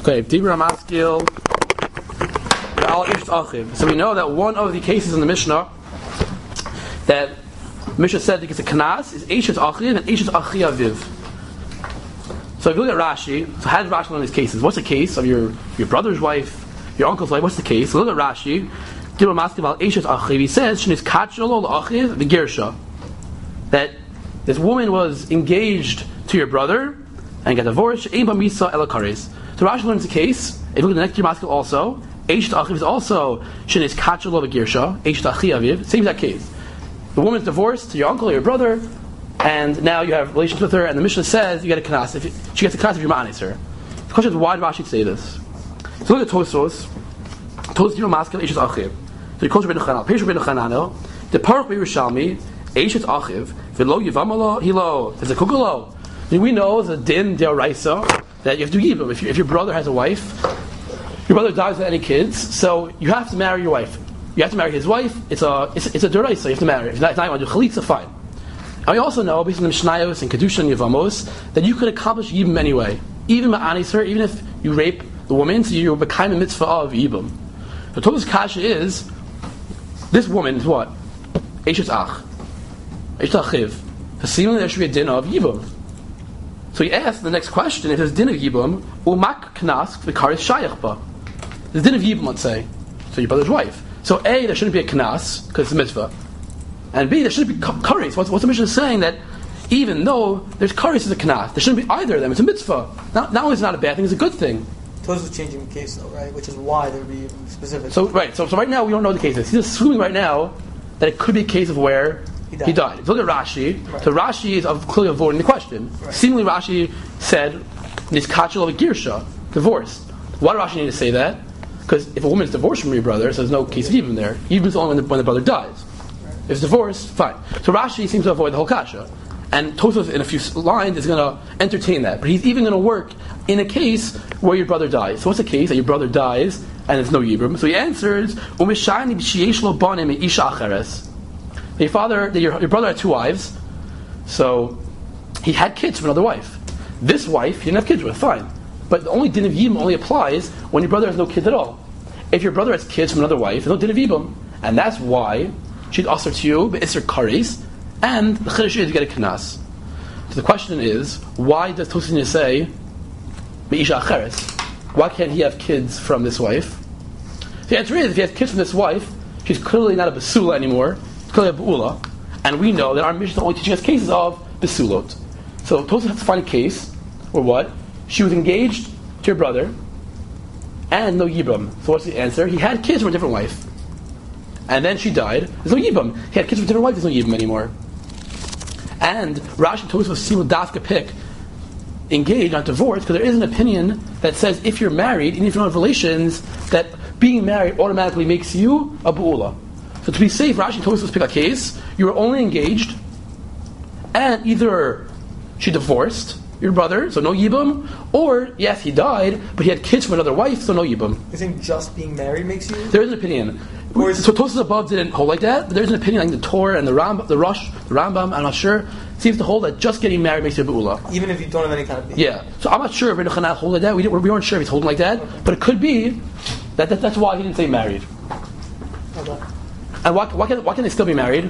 Okay, Dibra Maskil. So we know that one of the cases in the Mishnah that Mishnah said that it's a kanas is Eishes Achiv and Eishes Achi Aviv. So if you look at Rashi, so how does Rashi learn these cases? What's the case of your brother's wife, your uncle's wife? What's the case? So look at Rashi. Dibra Maskil al Eishes Achiv. He says Shnis Kachalo Achiv the Gersha, that this woman was engaged to your brother and got divorced. Ein Bamisa Elakaris. So Rashi learns the case. If you look at the next Dibra Maskil also. Eishes Achiv is also Shnis Kachalo Gersha. Eishes Achi Aviv. Same exact case. The woman's divorced to your uncle or your brother, and now you have relations with her, and the Mishnah says you get a kanas. She gets a kanas if you're ma'anis her. The question is, why did Rashi say this? So look at Tosfos. Tosfos Dibra Maskil Eishes Achiv. So you quote Rabbeinu Chananel. Peish Rabbeinu Chananel. The Paruch B'Yerushalmi Eishes Achiv V'lo Yivamalo Hilo. There's a kugalo. We know the din deoraisa that you have to give him. If your brother has a wife, your brother dies without any kids, so you have to marry your wife. You have to marry his wife. It's a deraisa. You have to marry. If not, you want to do chalitza, fine. And we also know, based on the Mishnayos and Kedusha and Yevamos, that you could accomplish Yibam anyway. Even ma'anis her, even if you rape the woman, so you're becoming a mitzvah of Yibam. The Torah's kasha is, this woman is what? Eishes Ach. Eishes Achiv. So seemingly there should be a din of Yibam. So he asked the next question, if there's din of Yibam, umak knas v'karis shayach ba. There's din of Yibam, let's say. So your brother's wife. So A, there shouldn't be a knas, because it's a mitzvah. And B, there shouldn't be karis. What's the Mishnah saying? That even though there's karis as a knas, there shouldn't be either of them. It's a mitzvah. Not only is it not a bad thing, it's a good thing. Tosfos is changing the case though, right? Which is why there would be specific. So right now we don't know the cases. He's assuming right now that it could be a case of where he died. If you look at Rashi, right. So Rashi is clearly avoiding the question. Right. Seemingly Rashi said, Niskachel of a Girsha, divorced. Why did Rashi need to say that? Because if a woman is divorced from your brother, so there's no case of Yibam there. Yibam is only when the brother dies. Right. If it's divorced, fine. So Rashi seems to avoid the whole kasha. And Tosfos, in a few lines, is going to entertain that. But he's even going to work in a case where your brother dies. So what's the case? That your brother dies and there's no Yibam. So he answers, your brother had two wives, so he had kids from another wife. This wife he didn't have kids with, fine. But the only din of Yibam only applies when your brother has no kids at all. If your brother has kids from another wife, there's no din of Yibam. And that's why she'd usher to you, but it's her karis, and the chiddush is you get a knas. So the question is, why does Tosfos say, Me'isha acheres? Why can't he have kids from this wife? The answer is, if he has kids from this wife, she's clearly not a basula anymore, it's clearly a ba'ula, and we know that our Mishnah is only teaching us cases of basulot. So Tosfos has to find a case where what? She was engaged to your brother, and no Yibam. So what's the answer? He had kids from a different wife. And then she died, there's no Yibam. He had kids from a different wife, there's no Yibam anymore. And Rashi and Tosfos seem to dafka pick engaged, not divorced, because there is an opinion that says if you're married, even if you don't have relations, that being married automatically makes you a bu'ula. So to be safe, Rashi and Tosfos pick a case, you were only engaged, and either she divorced your brother, so no Yibam, or yes, he died, but he had kids from another wife, so no Yibam. You think just being married makes you? There is an opinion. So Tosfos above didn't hold like that, but there's an opinion like the Torah and the Rambam, I'm not sure, seems to hold that just getting married makes you a bu'ula. Even if you don't have any kind of being. Yeah. So I'm not sure if Rabbeinu Chananel hold like that. We weren't sure if he's holding like that, but it could be that's why he didn't say married. Okay. And why can they still be married?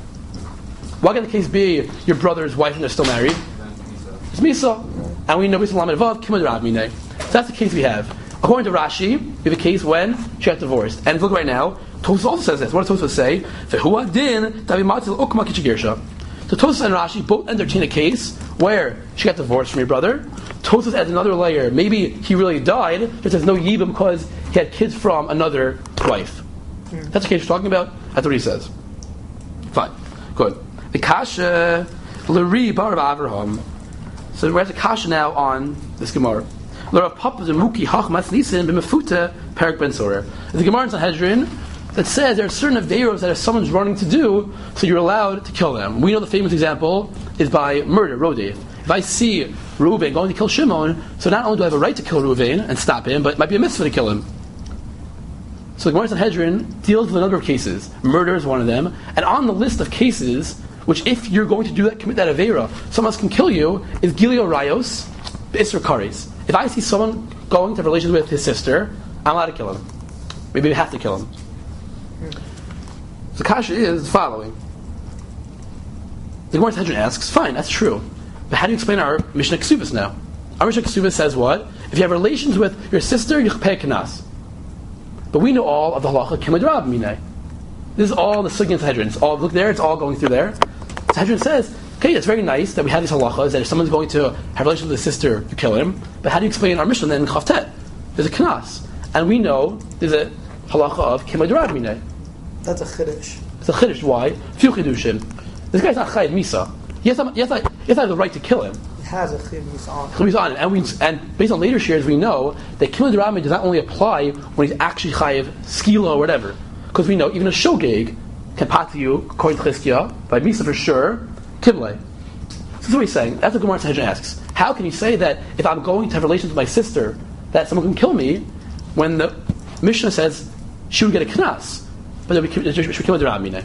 Why can the case be your brother's wife and they're still married? It's Misa. And we know Misa Lamed Vav, Kimad Rav Minei. So that's the case we have. According to Rashi, we have a case when she got divorced. And look right now, Tosfos also says this. What does Tosfos say? Ve'hu adin tavi matzil ukma kichigirsha. So Tosfos and Rashi both entertain a case where she got divorced from your brother. Tosfos adds another layer. Maybe he really died, but there's no Yibam because he had kids from another wife. That's the case we're talking about. That's what he says. Fine. Good. The Kasha L'ri Bar Avraham. So we're at the Kasha now on this Gemara. L'rav Papa Zemuki Hach Masnisin B'mefuta Perak Ben Sorer. There's a Gemara in Sanhedrin that says there are certain aveiros that if someone's running to do, so you're allowed to kill them. We know the famous example is by murder, Rodef. If I see Reuven going to kill Shimon, so not only do I have a right to kill Reuven and stop him, but it might be a mitzvah to kill him. So the Gemara in Sanhedrin deals with a number of cases. Murder is one of them. And on the list of cases, which if you're going to do that, commit that aveira, someone else can kill you, is Gilio Rayos, Isser Kares. if I see someone going to have relations with his sister, I'm allowed to kill him. Maybe we have to kill him. The kasha is the following. The Gemara Sanhedrin asks, fine, that's true. But how do you explain our Mishnah Ksubas now? Our Mishnah Ksubas says what? If you have relations with your sister, you pay kanas. But we know all of the halacha kimad rab minay. This is all the Sugyan Sanhedrin. It's all, look there, it's all going through there. Sanhedrin says, okay, it's very nice that we have these halachas, that if someone's going to have relations with his sister, you kill him. But how do you explain our Mishnah then in Chavtet? There's a kanas. And we know there's a halacha of kimad rab minay. That's a chiddush. It's a chiddush. Why? Few chiddushim. This guy's not chayiv misa. Yes, I have the right to kill him. He has a chiv misa on. He's on it. And based on later shares, we know that kimud derami does not only apply when he's actually chayiv skila or whatever. Because we know even a shogeg can pat to you, according to Chizkiah, by misa for sure, kiblei. So that's what he's saying. That's what Gemara Sanhedrin asks. How can you say that if I'm going to have relations with my sister, that someone can kill me, when the Mishnah says she would get a knas, but it should kill derami?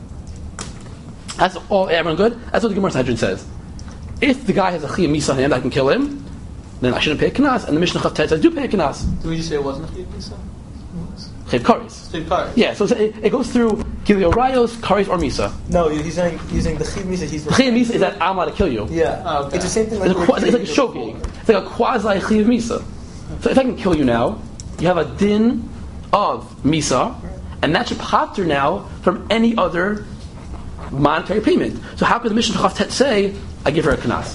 That's all. Everyone good? That's what the Gemara Sanhedrin says. If the guy has a chiyuv misa on him, I can kill him, then I shouldn't pay a knas. And the Mishnah Chavtet says, do pay a knas. Did we just say it wasn't a chiyuv misa? Chiyuv kares. Chiyuv kares. Yeah, so it goes through Gilio Rayos, kares, or misa. No, he's saying the chiv misa. The chiyuv misa is that I'm allowed to kill you. Yeah, okay. It's the same thing. It's like a shogeg. It's like a quasi chiyuv misa. So if I can kill you now, you have a din of misa, and that should pater now from any other monetary payment. So how could the Mishnah Chavtet say, I give her a knas?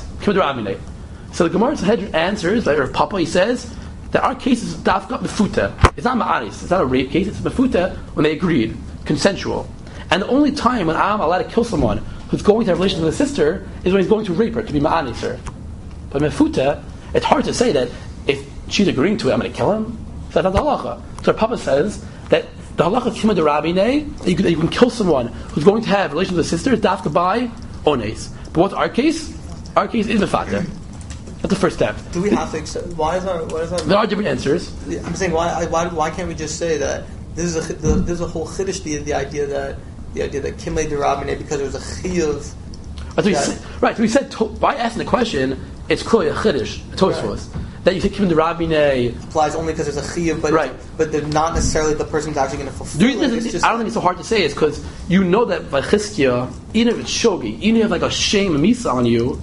So the Gemara Sanhedrin answers, like Rav Papa, he says, that our case is dafka mefuta. It's not ma'anis, it's not a rape case, it's mefuta when they agreed, consensual. And the only time when I'm allowed to kill someone who's going to have relations with a sister is when he's going to rape her, to be ma'anis her. But mefuta, it's hard to say that if she's agreeing to it, I'm going to kill him. So that's not the halacha. So Rav Papa says that the halacha kimad derabineh, that you can kill someone who's going to have relations with a sister, dafka by ones. But what's our case? Our case is mefata. That's the first step. Do we have to accept? Why is that? There are different answers. I'm saying why can't we just say that this is a whole chiddush, the idea that kimlei derabineh, because there was a chiyuv. Right. So we said by asking the question, it's clearly a chiddush, a tosfos. Right. That you say kimlei derabineh applies only because there's a chiyuv, but right. But they're not necessarily the person's actually going to fulfill. I don't think it's so hard to say is because you know that by Chizkiah, even if it's shogi, even if you have like a shame and misa on you,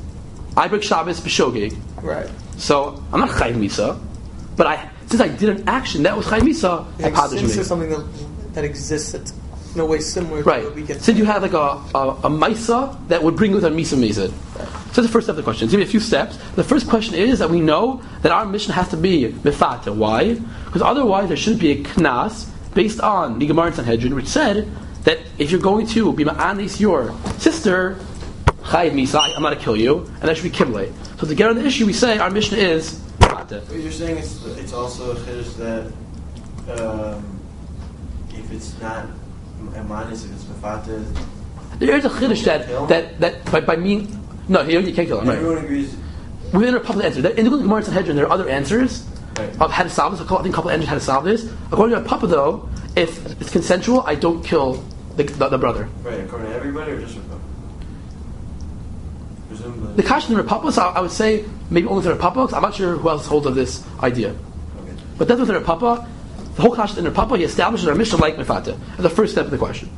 I break Shabbos b'shogeg. Right. So I'm not chayiv misa, but since I did an action that was chayiv misa, I padish me. Since there's something that exists that's in a way similar to what we get. Since you have like a misa that would bring with a misa mizid. Right. So that's the first step of the question. It's going to be a few steps. The first question is that we know that our mission has to be mefata. Why? Because otherwise there shouldn't be a knas based on the Gemara and Sanhedrin, which said that if you're going to be ma'anis your sister, chayiv misa, I'm not to kill you, and that should be kiblei. So to get on the issue, we say our mission is mefata. But you're saying it's also a chiddush that if it's not ma'anis, if it's mefata, there is a chiddush that by mean. No, you can't kill him. Right. Everyone agrees. Within a couple of answers. In the Gemara and Sanhedrin, there are other answers of how to solve this. I think a couple of answers how to solve this. According to Papa, though, if it's consensual, I don't kill the brother. Right, according to everybody or just Papa? Presumably. The Kasha in Papa, so I would say maybe only the Papa, because I'm not sure who else holds of this idea. Okay. But that's with Papa. The whole Kasha in Papa, he establishes our mission like Mefata. That's the first step of the question.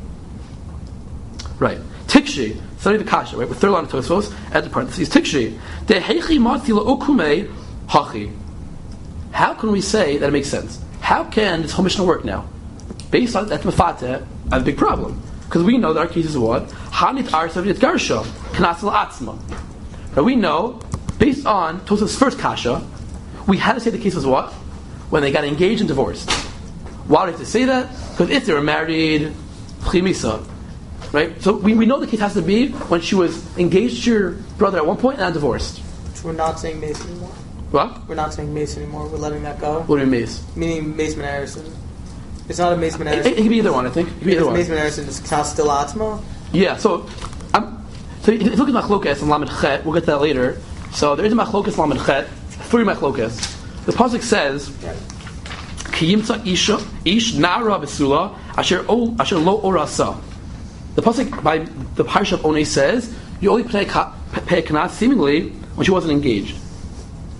Right. Tikshi, study the Kasha, right? With third line of Tosfos, at the parentheses, Tikshi, Dehechi matila okume hachi. How can we say that it makes sense? How can this whole mission work now? Based on that Mefata, I have a big problem. Because we know that our case is what? Hanit arsav yit garsha, knas la'atzma. Now we know, based on Tosfos' first Kasha, we had to say the case was what? When they got engaged and divorced. Why did they say that? Because if they were married, chimisa. Right? So we know the case has to be when she was engaged to your brother at one point and then divorced. So we're not saying Mace anymore. What? We're not saying Mace anymore. We're letting that go. What do you mean Mace? Meaning Mace Harrison. It's not a Mace Harrison. It can be either one, I think. It can be either one. Mace Harrison is still Atzma? Yeah, so if you look at Machlokas and Lamed Chet, we'll get to that later. So there is a Machlokas Lamed Chet, 3 Machlokas. The pasuk says, Ki yimtza ish na'ara besula asher lo orasa. The pasuk by the Parsha of Onei says you only pay a kanas seemingly when she wasn't engaged.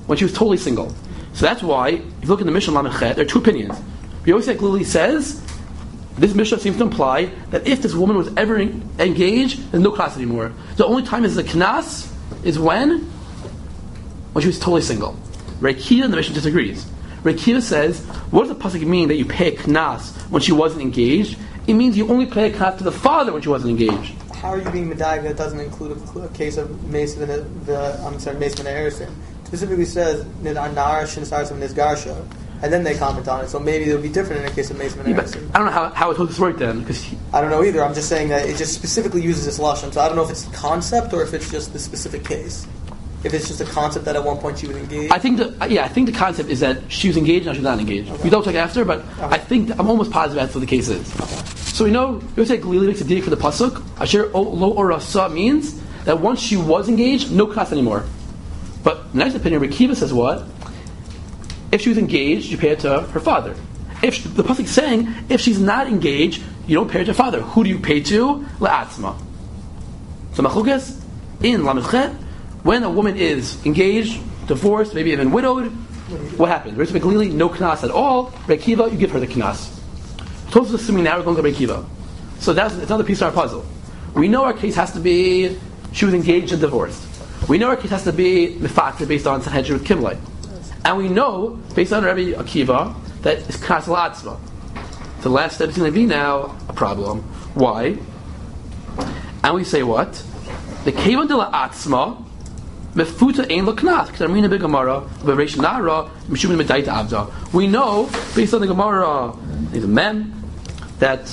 when she was totally single. So that's why, if you look in the Mishnah Lamed Chet, there are two opinions. Yosef Glili says, this Mishnah seems to imply that if this woman was ever engaged, there's no knas anymore. The only time is the knas is when she was totally single. Rekiva in the Mishnah disagrees. Rekiva says, what does the pasuk mean that you pay a knas when she wasn't engaged? It means you only pay a knas to the father when she wasn't engaged. How are you being medayek that doesn't include a case of Mace Ben Harrison? Specifically says Anar Shinsarsim Nizgarsha, and then they comment on it. So maybe it'll be different in a case of Mace Ben Harrison. I don't know how it holds this work then, because I don't know either. I'm just saying that it just specifically uses this lashon. So I don't know if it's the concept or if it's just the specific case. If it's just a concept that at one point she was engaged. I think the concept is that she was engaged, now she's not engaged. Okay. We don't check after, but okay. I'm almost positive that's what the case is. Okay. So we know Yosef Glili makes a didik for the pasuk. Asher lo orasa means that once she was engaged, no knas anymore. But the next opinion, Rekiva says what? If she was engaged, you pay it to her father. If the pasuk is saying if she's not engaged, you don't pay it to her father. Who do you pay to? La'atzma. So machukas in Lamed Chet, when a woman is engaged, divorced, maybe even widowed, what happens? Yosef Glili, no knas at all. Rekiva, you give her the knas. Todos assuming now we're going to Rekiva. So it's another piece of our puzzle. We know our case has to be she was engaged and divorced. We know our case has to be mifata based on Sanhedrin with Kimlai. And we know, based on Rabbi Akiva, that it's knas la'atzma. The last step is going to be now a problem. Why? And we say what? The kevan de la'atzma mefuta ein lo knas. K'tamrina b'Gemara b'reish nara mishum medayta avda. We know, based on the Gemara, the mem, that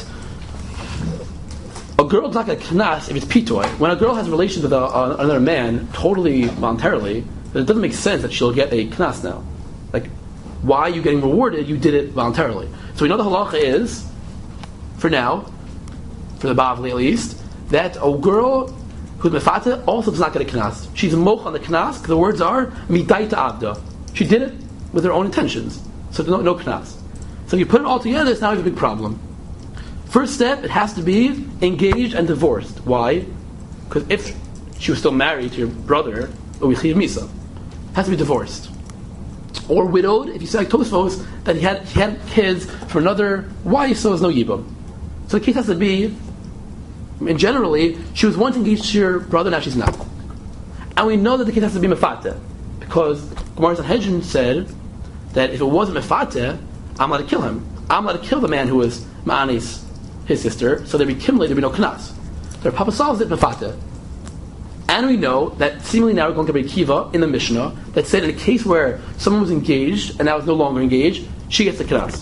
a girl's not going to knas if it's pitoy. When a girl has relations with another man, totally voluntarily, then it doesn't make sense that she'll get a knas now. Like, why are you getting rewarded? You did it voluntarily. So we know the halacha is, for now, for the Bavli at least, that a girl who's mefata also does not get a knas. She's moch on the knas, because the words are midaita avda. She did it with her own intentions. So there's no knas. So if you put it all together, it's now a big problem. First step, it has to be engaged and divorced. Why? Because if she was still married to your brother, uichiv misa, it has to be divorced. Or widowed, if you say like Tosfos, that he had kids for another wife, so there's no yibum. So the case has to be, and generally, she was once engaged to your brother, now she's not. And we know that the case has to be mefata, because Gemara Sanhedrin said that if it wasn't mefata, I'm allowed to kill him. I'm allowed to kill the man who was Ma'anis, his sister, so there'd be kimli, there'd be no knas. So Papa solves it mefata. And we know that seemingly now we're going to Rabbi Akiva in the Mishnah that said in a case where someone was engaged and now is no longer engaged, she gets the knas.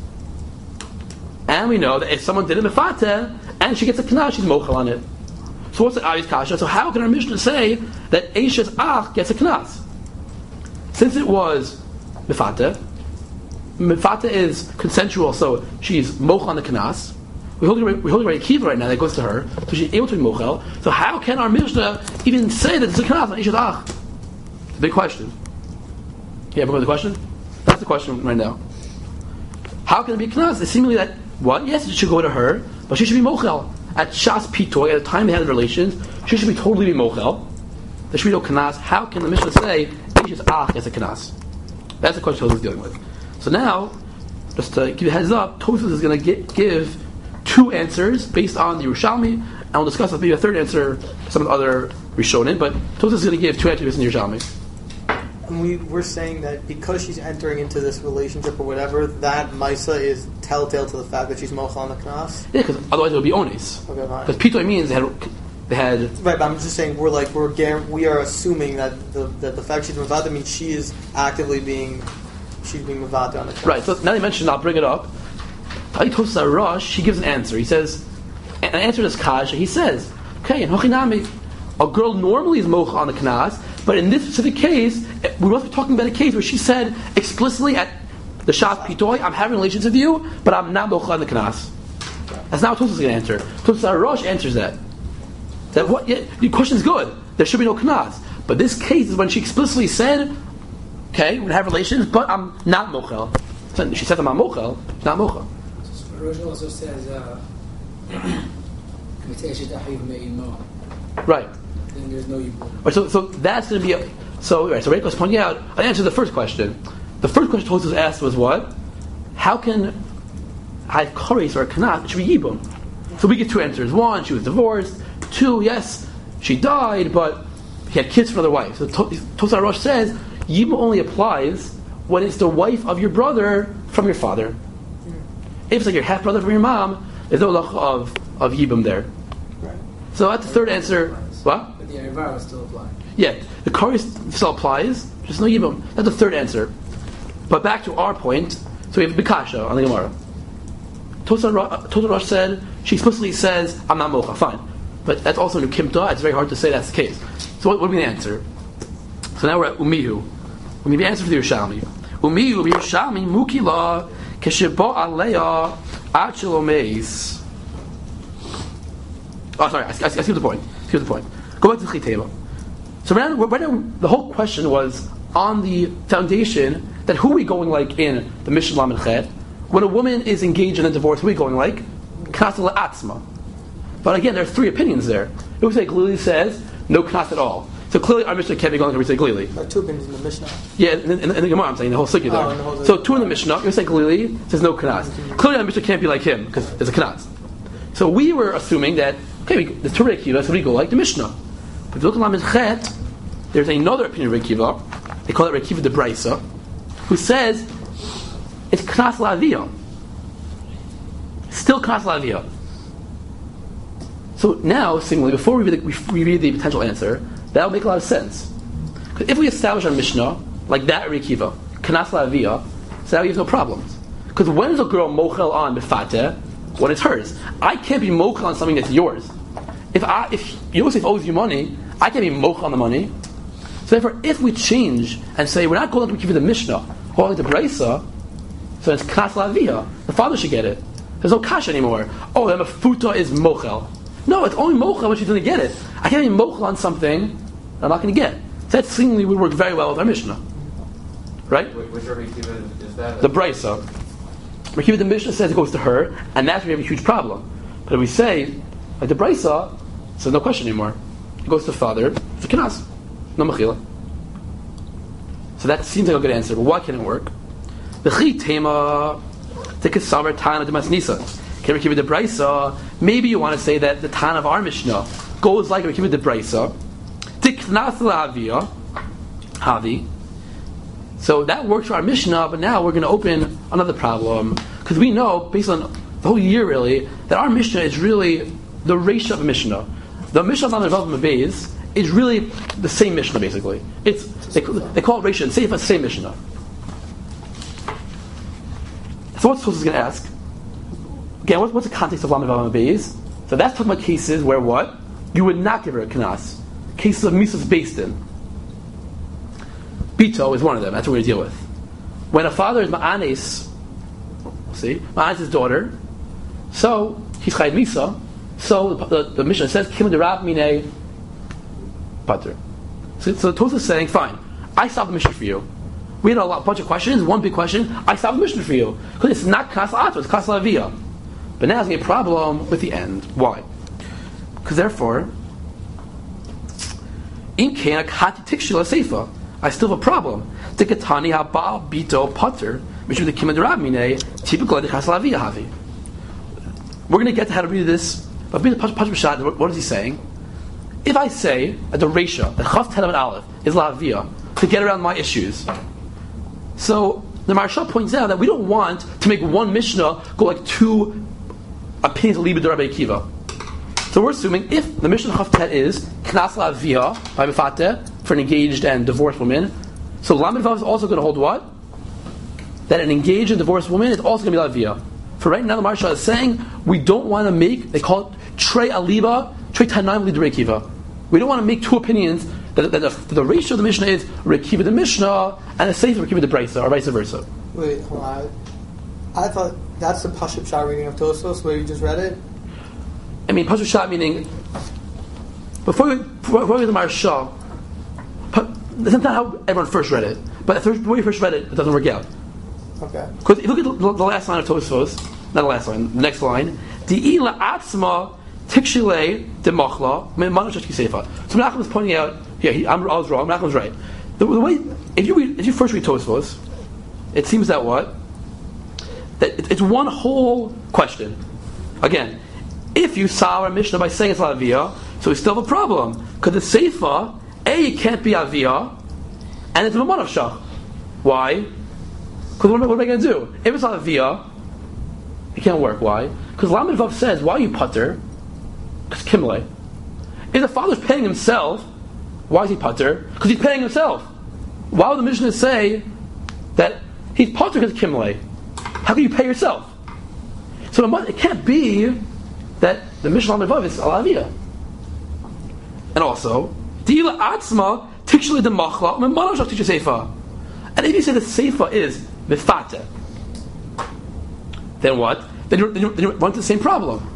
And we know that if someone did it mefata and she gets a knas, she's mochel on it. So what's the obvious kasha? So how can our Mishnah say that Eishes Ach gets a knas? Since it was mefata is consensual, so she's mochel on the knas. We're holding Rabbi Akiva right now that goes to her, so she's able to be mochel. So how can our Mishnah even say that it's a knas on Eishes Ach? It's a big question. Yeah, remember the question? That's the question right now. How can it be knas? It's seemingly that, what? Yes, it should go to her, but she should be mochel. At Shas Pitoy, at the time they had relations, she should be totally mochel. There should be no knas. How can the Mishnah say Eishes Ach is a knas? That's the question Tosfos is dealing with. So now, just to give you a heads up, Tosfos is going to give two answers based on the Yerushalmi, and we'll discuss maybe a third answer, some of the other Rishonim, but Tosfos is going to give two answers based on the Yerushalmi. And we're saying that because she's entering into this relationship or whatever, that Maisa is telltale to the fact that she's mochel on the knas? Yeah, because otherwise it would be onis. Okay, fine. Because Pitoy means they had... Right, but I'm just saying we are assuming that the fact she's mevada means she is actively being mevada on the knas. Right, so now they mentioned, I'll bring it up. Tosfos Rosh, he gives an answer. He says, an answer to this kasha, he says, okay, in Hochinami, a girl normally is mochel on the knas, but in this specific case, we must be talking about a case where she said explicitly at the Shas Pitoy, I'm having relations with you, but I'm not mochel on the knas. That's not what Tosfos is going to answer. Tosfos Rosh answers that. That what? Yeah, your question is good. There should be no knas. But this case is when she explicitly said, okay, we're going to have relations, but I'm not mochel. She said I'm not mochel, not mochel. Rosh also says, right. then there's no yibum. Right, so that's going to be So Reiko is pointing out, I answered the first question. The first question Tosfos asked was what? How can I have kares or a kanas? It should be yibum. So we get two answers. One, she was divorced. Two, yes, she died, but he had kids from another wife. So Tosfos Rosh says yibum only applies when it's the wife of your brother from your father. If it's like your half brother from your mom, there's no halacha of yibum there. Right. So that's the third answer. What? But the Ayvar still apply. Yeah, the kares still applies. Just no yibum. That's the third answer. But back to our point. So we have Bikasha on the Gemara. Tosfos Rosh said, she explicitly says, I'm not mocha, fine. But that's also in Kimta, it's very hard to say that's the case. So what are we going to answer? So now we're at Umihu. We need the answer for the Yerushalmi. Umihu Yerushalmi Mukila Keshebo Aleya Achilomeis. Oh, sorry, I see the point. Go back to the Chitema. So right now, the whole question was on the foundation that who are we going like in the Mishnah Lamed Chet? When a woman is engaged in a divorce, who are we going like? Knas la'atzma. But again, there are three opinions there. It would say Glili says no knas at all. So clearly our Mishnah can't be going like we say Glili. There are two opinions in the Mishnah. Yeah, in the Gemara I'm saying, the whole Sugya there. So two in the Mishnah, we say Glili says no knas. Clearly our Mishnah can't be like him, because there's a knas. So we were assuming that, okay, the Torah Akiva, so we go like the Mishnah. But if you look at Lamed Chet, there's another opinion of Rekiva, they call it Rekiva de Braisa, who says it's knas la'aviyah. Still knas la'aviyah. So now, similarly, before we read the potential answer, that will make a lot of sense. Because if we establish our Mishnah like that Rekiva, knas la'aviyah, so now we have no problems. Because when is a girl mochel on befateh? When it's hers. I can't be mochel on something that's yours. If Yosef owes you money, I can't be mochel on the money. So therefore, if we change and say we're not going to give you the Mishnah, or like the Braisa, so it's knas la'aviyah, the father should get it. There's no kash anymore. Oh, then a futa is mochel. No, it's only mochel when she's going to get it. I can't be mochel on something that I'm not going to get. So that seemingly would work very well with our Mishnah. Right? Which Rekiva is that? The Braisa. Rekiva the Mishnah says it goes to her, and that's where we have a huge problem. But if we say, like the Braisa, so no question anymore. It goes to the father, it's a knas. No mechila. So that seems like a good answer, but why can't it work? The Chitema Tikasavar Tana Demasnisa. Can Rekiva the Braisa? Maybe you want to say that the Tana of our Mishnah goes like Rekiva the Braisa. Tiknas la'aviyah Havi. So that works for our Mishnah, but now we're going to open another problem. Because we know, based on the whole year really, that our Mishnah is really the ratio of a Mishnah. The Mishnah of Vav Beis is really the same Mishnah basically. They call it ratio and say it's the same Mishnah. So what's Tosfos going to ask? Again, what's the context of Lamed Vav Beis? So that's talking about cases where what? You would not give her a knas. Cases of Misas based in. Bito is one of them. That's what we're going to deal with. When a father is ma'anes, ma'anes his daughter, so he's chayed misa. So the Mishnah says kim de rab mine pater. So Tosfos is saying, fine, I solved the Mishnah for you. We had a bunch of questions. One big question, I solved the Mishnah for you because it's not knas la'ato, it's knas la'aviyah. But now there's going to be a problem with the end. Why? Because therefore, in kenak hati tikshila seifa. I still have a problem. Tikatani haba bito pater, which is the kimad rabmine, typical of the chasalaviyah havi. We're going to get to how to read this, but what is he saying? If I say at the ratio that chaf telam aleph is laviyah to get around my issues, so the Maharsha points out that we don't want to make one Mishnah go like two opinions of Libed Rabbi Akiva. So we're assuming if the Mishnah Chavtet is Knas La'aviyah by Mefateh for an engaged and divorced woman, so Lamed Vav is also going to hold what? That an engaged and divorced woman is also going to be La'aviyah. For right now the Maharsha is saying we don't want to make, they call it Trei Aliba, Trei Tanaim Lidrei Kiva. We don't want to make two opinions that the ratio of the Mishnah is Rekiva the Mishnah and the Sefer Rekiva the Braisa, or vice versa. Wait, hold on. I thought that's the Pashut Shah reading of Tosfos where you just read it. I mean, Pashut Shah meaning before we read the Maharsha, that's not how everyone first read it. But the way you first read it, it doesn't work out. Okay. Because if you look at the last line of Tosfos, not the last line, the next line, Di'ila Atzma Tikshile de Machla Manosh Kiseifa. So Menachem is pointing out, I was wrong, Menachem was right. The way if you first read Tosfos, it seems that what? That it's one whole question. Again, if you solve our Mishnah by saying it's not Aviyah, so we still have a problem. Because the Seifa, it can't be Aviyah, and it's a Mamon of Shach. Why? Because what am I going to do? If it's not Aviyah, it can't work. Why? Because Lamed Vav says, why are you putter? Because Kimle. If the father's paying himself, why is he putter? Because he's paying himself. Why would the Mishnah say that he's putter because Kimle? How can you pay yourself? So it can't be that the Mishnah Lamed Vav is Alaviyah. And also, Dila Atzma Tikshli de Machla Memanav Shach Tikshli Seifa. And if you say the Seifa is Mifate, then what? Then you run into the same problem.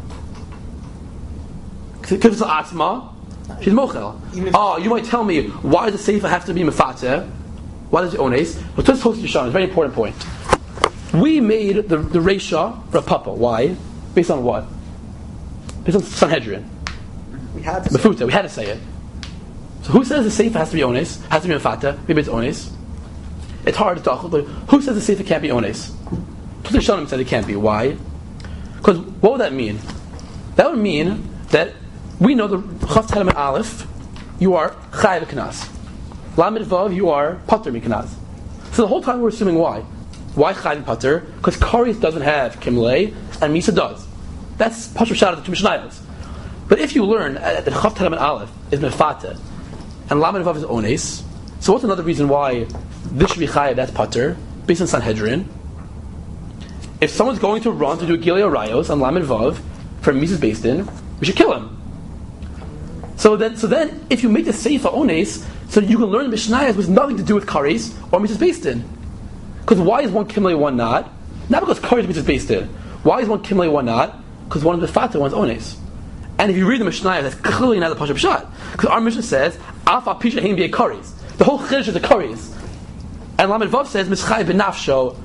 Because it's Atzma, she's Mochel. You might tell me, why does the Seifa have to be Mifate? Why does it Ones? Well, Tos Tos Yishan is a very important point. We made the Reisha for a Papa. Why? Based on what? Based on Sanhedrin. We had to Mefuta. We had to say it. So who says the Seifa has to be Ones? Has to be Mefata? Maybe it's Ones. It's hard to talk, but who says the Seifa can't be Ones? Tos Yishanim said it can't be. Why? Because what would that mean? That would mean that we know the Chav Tedem and Aleph, you are Chayav Knas. Lamed Vav, you are Pater Miknas. So the whole time we're assuming why? Why Chayav Pater? Because Karis doesn't have Kimlei and Misa does. That's Pasha Shad of the two Mishnayos. But if you learn that Chav Tedem and Aleph is Mefate and Lamed Vav is Ones, so what's another reason why this should be Chayav, that's Pater, based on Sanhedrin? If someone's going to run to do Gilead Rayos on Lamed Vav for Mises based in, we should kill him. So then, if you make the Seifa Ones, so you can learn the Mishnayos with nothing to do with Karis or Mises based in. Because why is one Kimle, one not? Not because Karis is Mises based in. Why is one Kimle, one not? Because one is Mefata, one's Ones. And if you read the Mishnayos, that's clearly not the Pasha Pshat. Because our Mishnah says, Alpha Pisha Haim be a Karis. The whole Chiddush is a Karis. And Lamed Vav says, Mischai benafsho.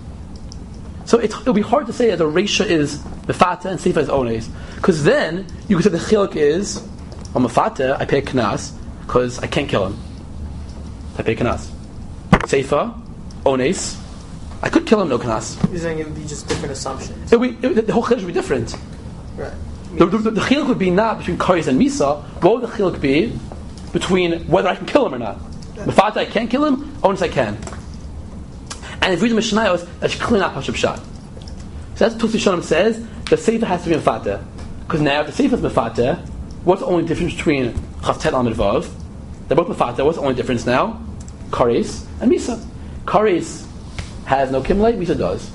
So it'll be hard to say that the Reisha is Mefata and Seifa is Ones. Because then, you could say the Chiluk is, Mefata, I pay a Knas, because I can't kill him. I pay Knas. Seifa, Ones, I could kill him, no Knas. You're saying it would be just different assumptions. The whole Chiddush would be different. Right. The Chiluk would be not between Karis and Misa. What would the Chiluk be between whether I can kill him or not? Mefata, I can't kill him, Ones, I can. And if we read the Mishnayos, that's clearly not Pashup Shad. So that's what Tos Yishanim says, the Seifa has to be Mefata. Because now if the Seifa is Mefata, what's the only difference between Chav Tet Lamed Vav? They're both Mefata, what's the only difference now? Karis and Misa. Karis has no Kimle, Misa does.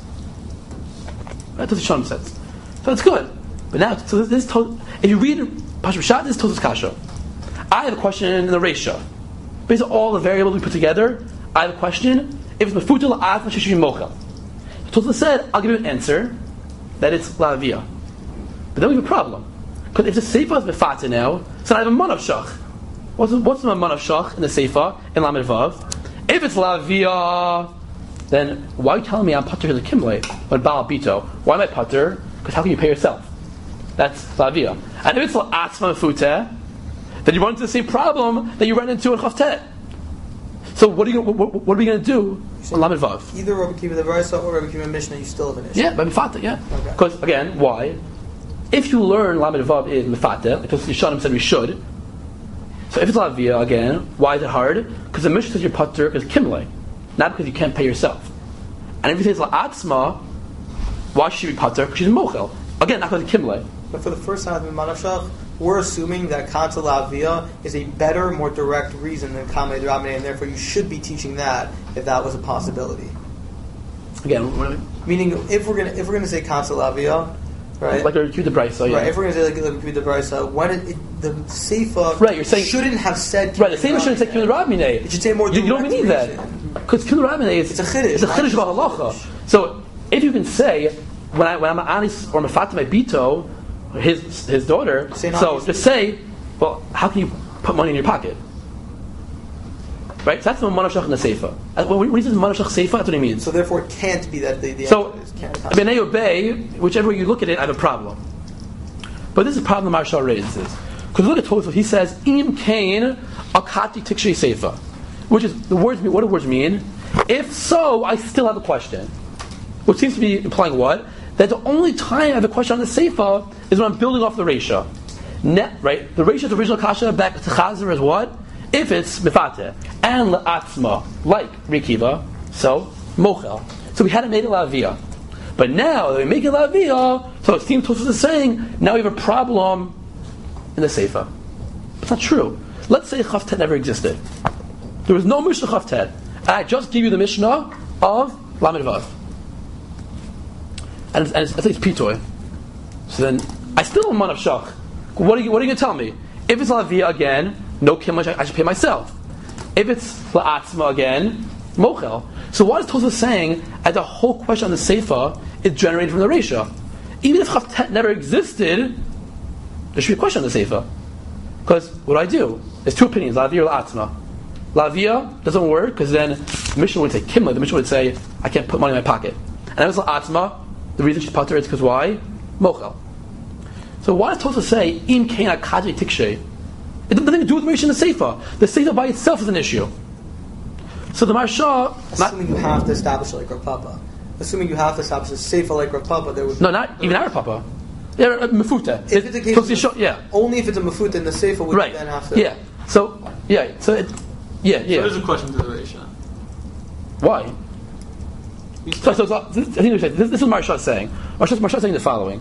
That's what Tos Yishanim says. So it's good. But now, so this if you read Pashup Shad, this is Tosfos Kasha. I have a question in the Reisha. Based on all the variables we put together, I have a question. If it's mefuta la'at, she'sh mochel. Tosfos said, I'll give you an answer that it's la'aviyah. But then we have a problem. Because if the Seifa is mefata now, so I have a man of shach. What's the man of shach in the Seifa, in Lamed Vav? If it's la'aviyah, then why are you telling me I'm pater to Kimle when Baal Bito? Why am I pater? Because how can you pay yourself? That's la'aviyah. And if it's la'atzma mefuta, then you run into the same problem that you ran into in Chav Tet. So what are we going to do on Lamed Vav? Either Rabbi Akiva the Brisa or Rabbi Akiva Mishnah, you still have an issue. Yeah, by Mefata, yeah. Okay. Because, again, why? If you learn Lamed Vav is Mefata, because Yishanim said we should, so if it's Lavia, again, why is it hard? Because the Mishnah says you're Pater is Kimle, not because you can't pay yourself. And if you say it's La'atzma, why should she be Pater? Because she's Mochel. Again, not because of Kimle. But for the first time in Manashach, we're assuming that Kanta La'aviyah is a better, more direct reason than Kamei D'Rabbanai, and therefore you should be teaching that if that was a possibility. Again, meaning if we're gonna say Kanta La'aviyah, right? Like a the Brisa, yeah. Right. If we're gonna say like the Brisa, when the Seifa right, you're saying shouldn't have said right. The Seifa shouldn't say Kil Rabbanai. It should say more. You don't even need that because Kil Rabbanai is it's a chiddush. It's a chiddush of halacha. So if you can say when I'm anis or mefata my bito, his daughter, so just say, well, how can you put money in your pocket? Right? So that's the Manav Shach in the Seifa. When he says Manav Shach Seifa, that's what he means. So therefore it can't be that the so, B'nai Obey, whichever way you look at it, I have a problem. But this is a problem the Marshal raises. Because look at Tosfos, he says, Im Kain Akati Tikshei Seifa. Which is, the words mean, what do words mean? If so, I still have a question. Which seems to be implying what? That the only time I have a question on the Seifa is when I'm building off the Reisha. Right? The Reisha's original kasha back to Chazer is what? If it's Mifateh. And La'atzma, like Rikiva, so Mochel. So we hadn't made it La'aviyah. But now that we make it La'aviyah, so it seems Tosfos is saying, now we have a problem in the Seifa. It's not true. Let's say Chavtet never existed. There was no Mishnah Chavtet. I just give you the Mishnah of Lamed Vav. And I think it's Pitoy. So then, I still am man of Shach. What are you going to tell me? If it's La'aviyah again, no Kim, I should pay myself. If it's La'atzma again, Mochel. So what is Tosfos saying that the whole question on the Seifa is generated from the Reisha? Even if Chavtet never existed, there should be a question on the Seifa. Because what do I do? There's two opinions, La'aviyah or La'atzma. La'aviyah doesn't work because then the Mishnah would say Kimla, the Mishnah would say, I can't put money in my pocket. And if it's La'atzma, the reason she's pater is because why? Mochel. So why does Tosfos say, Im Kein HaKadri Tikshe? It doesn't have anything to do with the Reisha and the Seifa. The Seifa by itself is an issue. So the Maharsha... Assuming you have to establish like Rav Papa. Assuming you have to establish a Seifa like Rav Papa, there would... No, not even our Papa. Yeah, Mefuta. If it's a case only if it's a Mefuta in the Seifa, would you then have to... Yeah. So, yeah. So, So there's a question to the Reisha. Why? So, I think this is what Maharsha is saying. Maharsha is saying the following.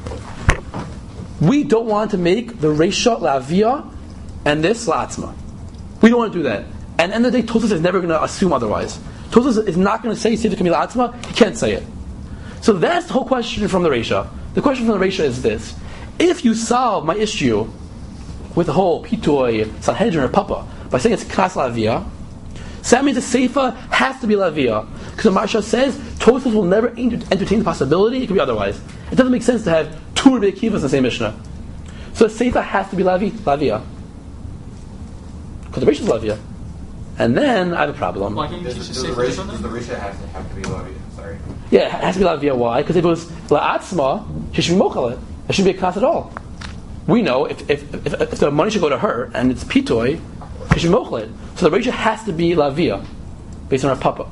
We don't want to make the Reisha La'aviyah and this La'atzma. We don't want to do that. And at the end of the day, Tosfos is never going to assume otherwise. Tosfos is not going to say Seifa can be La'atzma. He can't say it. So that's the whole question from the Reisha. The question from the Reisha is this. If you solve my issue with the whole Pitoy, Sanhedrin, or Papa by saying it's Knas La'aviyah, so that means the Seifa has to be La'aviyah. Because the Maharsha says Tosfos will never entertain the possibility it could be otherwise. It doesn't make sense to have two Rebbe Akivas in the same Mishnah. So the Seifa has to be La'aviyah. Because the Reisha is La'aviyah. And then I have a problem. Why can't you teach Does the the Seifa? Reisha have to be La'aviyah? Sorry. Yeah, it has to be La'aviyah. Why? Because if it was La'atzma, she should be Mochalet. It shouldn't be a Knas at all. We know if the money should go to her and it's Pitoy, she should be Mochalet. So the Reisha has to be La'aviyah based on her Papa.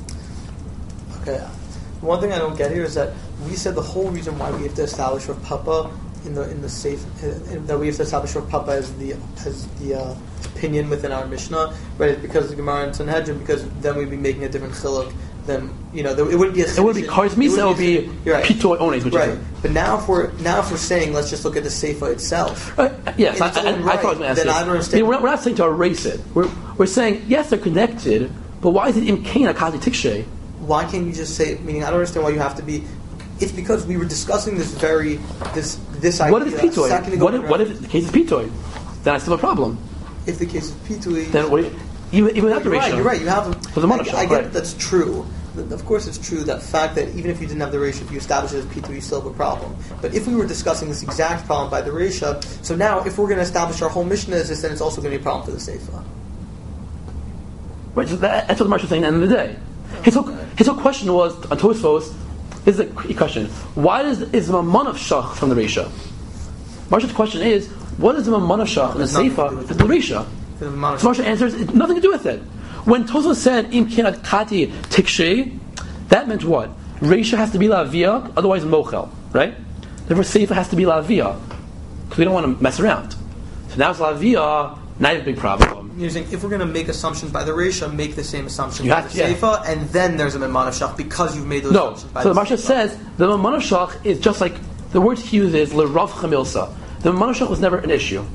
Okay. One thing I don't get here is that we said the whole reason why we have to establish Rav Papa in the safe that we have to establish Rav Papa as the opinion within our Mishnah, right? It's because of the Gemara and Sanhedrin, because then we'd be making a different chiluk. Then it wouldn't be a. It would be Kares Misa. It would be Pitoy Ones, right? But now if we're saying let's just look at the Seifa itself. Yes, I thought I was going to ask then this. I don't understand. We're not saying to erase it. We're saying yes, they're connected, but why is it Im Kein HaKadri Tikshe? Why can't you just say? Meaning, I don't understand why you have to be. It's because we were discussing this idea. What if it's Pitoy? What if the case is Pitoy? Then I still have a problem. If the case is Pitoy, then even without the ratio. You're right. You have. For the Monoshah, I get that's true. Of course, it's true that fact that even if you didn't have the ratio, if you established it as P2, you still have a problem. But if we were discussing this exact problem by the ratio, so now if we're going to establish our whole Mishnah as this, then it's also going to be a problem for the Seifa. Right, so that's what the Maharsha is saying at the end of the day. His whole question was, on Tosfos, this is a question. Why is the Mammon of Shach from the ratio? Maharsha's question is, what is the Mammon of Shach in the Seifa from the ratio? So Maharsha answers, it's nothing to do with it. When Tosfos said Im Kein HaKadri Tikshe, that meant what? Reisha has to be La'aviyah, otherwise Mochel, right? Therefore Seifa has to be La'aviyah, because we don't want to mess around. So now it's La'aviyah, now you have a big problem. You're saying if we're going to make assumptions by the Reisha, make the same assumptions You by have the to, yeah. Seifa, and then there's a Mimon of Shach because you've made those assumptions by so the the Maharsha Seifa. says the Mimon of Shach is just like the word he uses L'Rav Chamilsa. The Mimon of Shach was never an issue.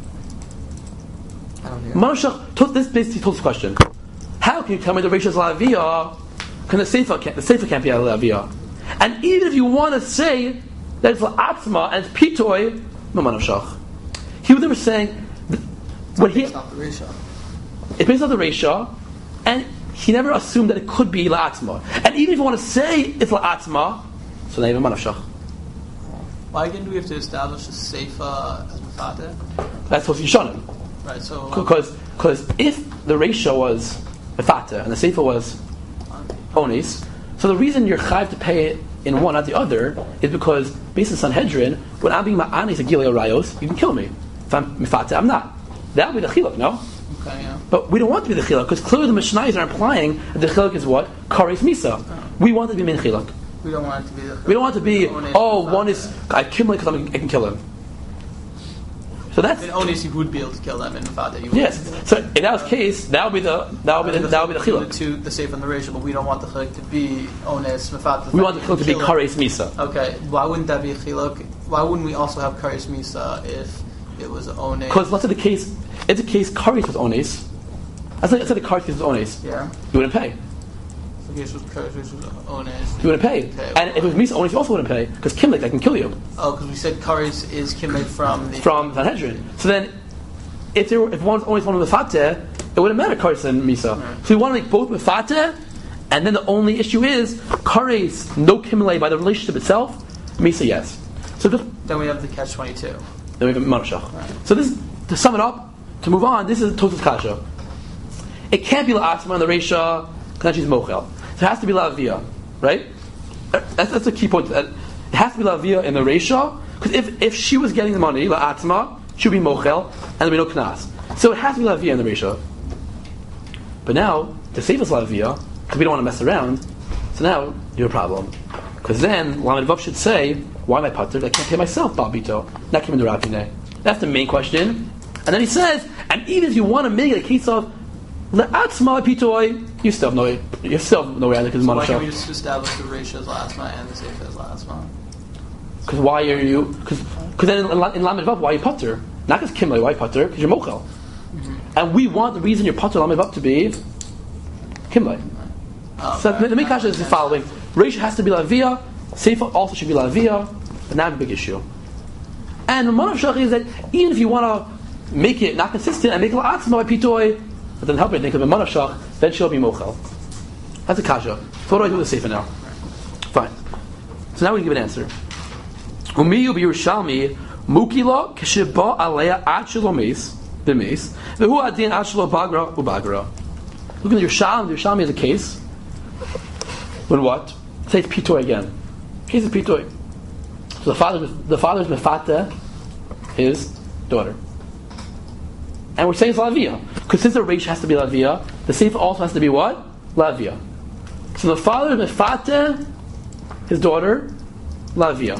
I don't hear. Mimon of Shach, this basically told this question. How can you tell me the Reisha is La'aviyah? Can the Seifa can't be La'aviyah? And even if you want to say that it's La'atzma and it's Pitoy, Mimon of Shach. He was never saying when he. It's not the Reisha. It's based on the Reisha, and he never assumed that it could be La'atzma. And even if you want to say it's La'atzma, so now you have a Manavshach. Why again do we have to establish a Seifa as Mefateh? That's supposed to be Shonim. Right, so... Because if the Reisha was Mefateh and the Seifa was Onis, so the reason you're chayv to pay it in one, not the other, is because based on Sanhedrin, when I'm being Ma'anis a Gilead Rayos, you can kill me. If I'm Mefateh, I'm not. That would be the Chiluk, no? Okay, yeah. But we don't want to be the chiluk because clearly the Mishnayos are implying that the chiluk is what? Kares Misa. We want it to be min chiluk. We don't want it to be the We don't want it to be, Ones one is, I kill him because I can kill him. So that's, In Ones, you would be able to kill them in Mefata. yes. So in that was case, that would be the chiluk. The safe and the ratio, but we don't want the chiluk to be Ones, Mefata. We want the chiluk to be Kares Misa. Okay, why wouldn't that be a chiluk? Why wouldn't we also have Kares Misa if it was Ones? Because let's say it's a case Kares was Ones. I said the Kares was Ones. Yeah. You wouldn't pay. Okay, so Kares was Ones. You wouldn't pay. Okay, And if it was Misa Ones, you also wouldn't pay. Because Kimlik, I can kill you. Oh, because we said Kares is Kimlik from the... From Sanhedrin. So then, if one's only one with Mefateh, it wouldn't matter Kares and Misa. Right. So we want to make both Mefateh, and then the only issue is Kares, no Kimle by the relationship itself, Misa, yes. So just, Then we have the catch-22. then we have Manashach. Right. So this, to sum it up, to move on, this is Tosas Kasha. It can't be La'atzma in the Reisha, because she's Mochel. So it has to be La'aviyah, right? That's a key point. It has to be La'aviyah in the Reisha, because if she was getting the money, La'atzma, she would be Mochel, and there would be no Knas. So it has to be La'aviyah in the Reisha. But now, to save us La'aviyah, because we don't want to mess around, so now you have a problem. Because then, Lamed Vav should say, why am I patur? I can't pay myself, Balbito. Not Kim Rapine. That's the main question. And then he says, and even if you want to make it a case of Le'atzma Pitoi, you still have no way because So why can't we Manashah. just establish the ratio as Lasma and the safe as Lasma? Because why are you? Because then in Lamed Vav, why are you patur? Not because Kimle, why patur? Because you're Mochel. And we want the reason you're patur Lamed Vav to be Kimle. So the main question is the following: ratio has to be Lavia, Seifa also should be Lavia, but not a big issue. And the Manashah is that even if you want to make it not consistent and make it La'atzma by Pitoi, it doesn't help anything because the Manashah, then she'll be Mochel. That's a kasha. So what do I do with the Seifa now? Fine. So now we give an answer. Umiyu b'Yerushalmi mukila k'sheba aleya ad shelo meis b'meis v'hu adin ad shelo bagra u'bagra. Look at the Yerushalmi. The Yerushalmi is a case when what? Say it's Pitoi again. Case of Pitoi. So the father's mefata his daughter, and we're saying it's lavia because since the reish has to be lavia, the seif also has to be what? Lavia. So the father mefata his daughter lavia.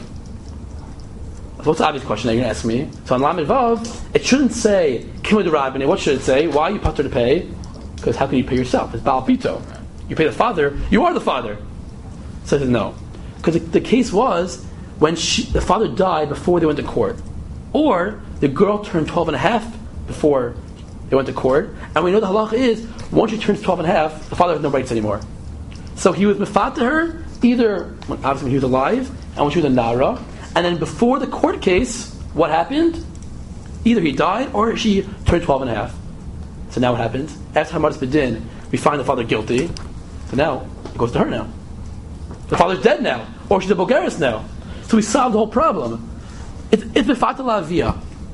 So what's the obvious question that you're going to ask me? So on Lamed Vav, it shouldn't say Kimu de Rabbini. What should it say? Why are you patur to pay? Because how can you pay yourself? It's Baal Pito. You pay the father. You are the father. So I said no, because the case was when the father died before they went to court, or the girl turned 12 and a half before they went to court, and we know the halacha is once she turns 12 and a half, the father has no rights anymore. So he was mefat to her either obviously when he was alive and when she was a nara, and then before the court case, what happened? Either he died or she turned 12 and a half. So now what happens? After Hamadas B'din, we find the father guilty. So now it goes to her now. The father's dead now, or she's a Bulgaris now. So we solved the whole problem. It's Mefata Lavia.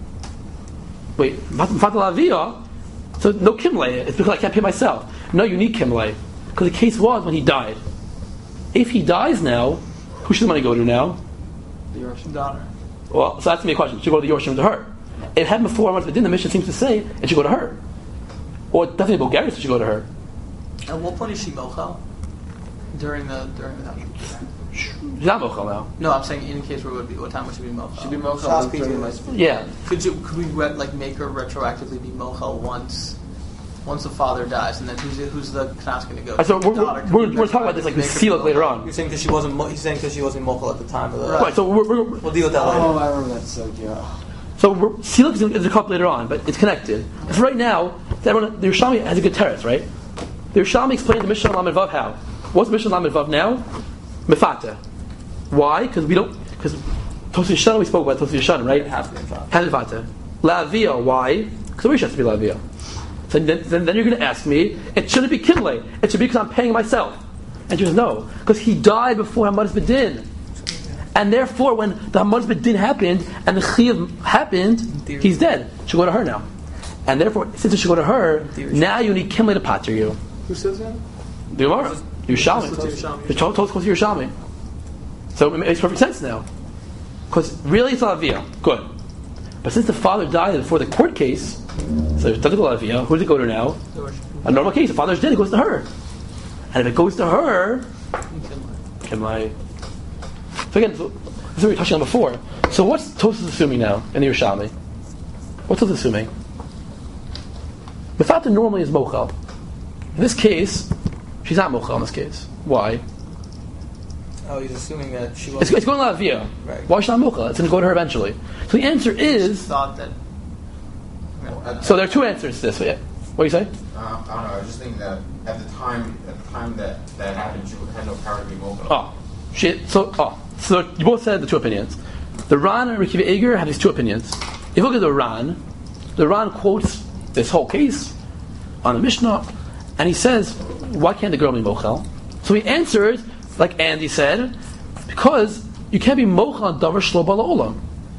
Wait, Mefata Lavia? So no Kimle. It's because I can't pay myself. No, you need Kimle. Because the case was when he died. If he dies now, who should the money go to now? The Yorshim daughter. Well, so that's going to be a question. Should go to the Yorshim to her? If it happened before Hamadas B'din, the mission seems to say it should go to her. Or definitely Bulgaris should go to her. At what point is she mochel? During the She's not Mochel now. No, I'm saying in a case where it would be, what time would she be mochel? Should be Mochel Shas during Pizzi. my speech. Yeah. Could we make her retroactively be mochel once the father dies, and then who's the knas going to go? So to? we're talking about this like the Siluk later on. You're saying because she wasn't. He's saying because she wasn't mochel at the time of the. Right. So we'll deal with that later. Oh, I remember that sugya. So Siluk is a couple later on, but it's connected. So right now, the Yerushalmi has a good teretz, right? The Yerushalmi explained the Mishnah Lamed Vav how. What's Mishnah Lamed Vav now? Mefata. Why? Because Tosei Yeshanim, we spoke about Tosei Yeshanim, right? Has to be Mefata. Has Mefata. Lavia. Why? Because the Reish has to be Lavia. So then you're going to ask me, it shouldn't be Kimle. It should be because I'm paying myself. And she goes, no, because he died before Hamadas B'din. And therefore, when the Hamadas B'din happened and the Chiyuv happened, he's dead. It should go to her now. And therefore, since it should go to her, now you need Kimle to pater you. Who says that? The Gemara. Yerushalmi. The Torah told us to Yerushalmi. So it makes perfect sense now. Because really it's Lavia. Good. But since the father died before the court case, so So it doesn't go to Lavia. Who does it go to now? A normal case. The father's dead. It goes to her. And if it goes to her, Kimlai. So again, this is what we were touching on before. So what's Tosfos assuming now in the Yerushalmi? What's Tosfos assuming? Mefata normally is mochel. In this case, she's not mochel in this case. Why? Oh, he's assuming that she was. It's going to Lavia. Right. Why is she not mochel? It's going to go to her eventually. So the answer is. Thought that. So there are two answers to this. Yeah. What do you say? I don't know. I was just thinking that at the time that happened, she had no power to be mobile. So you both said the two opinions. The Ran and Rekiva Eger have these two opinions. If you look at the Ran quotes this whole case on the Mishnah, and he says, "Why can't the girl be mochel?" So he answers, like Andy said, because you can't be mochel on davar shlo bala olam.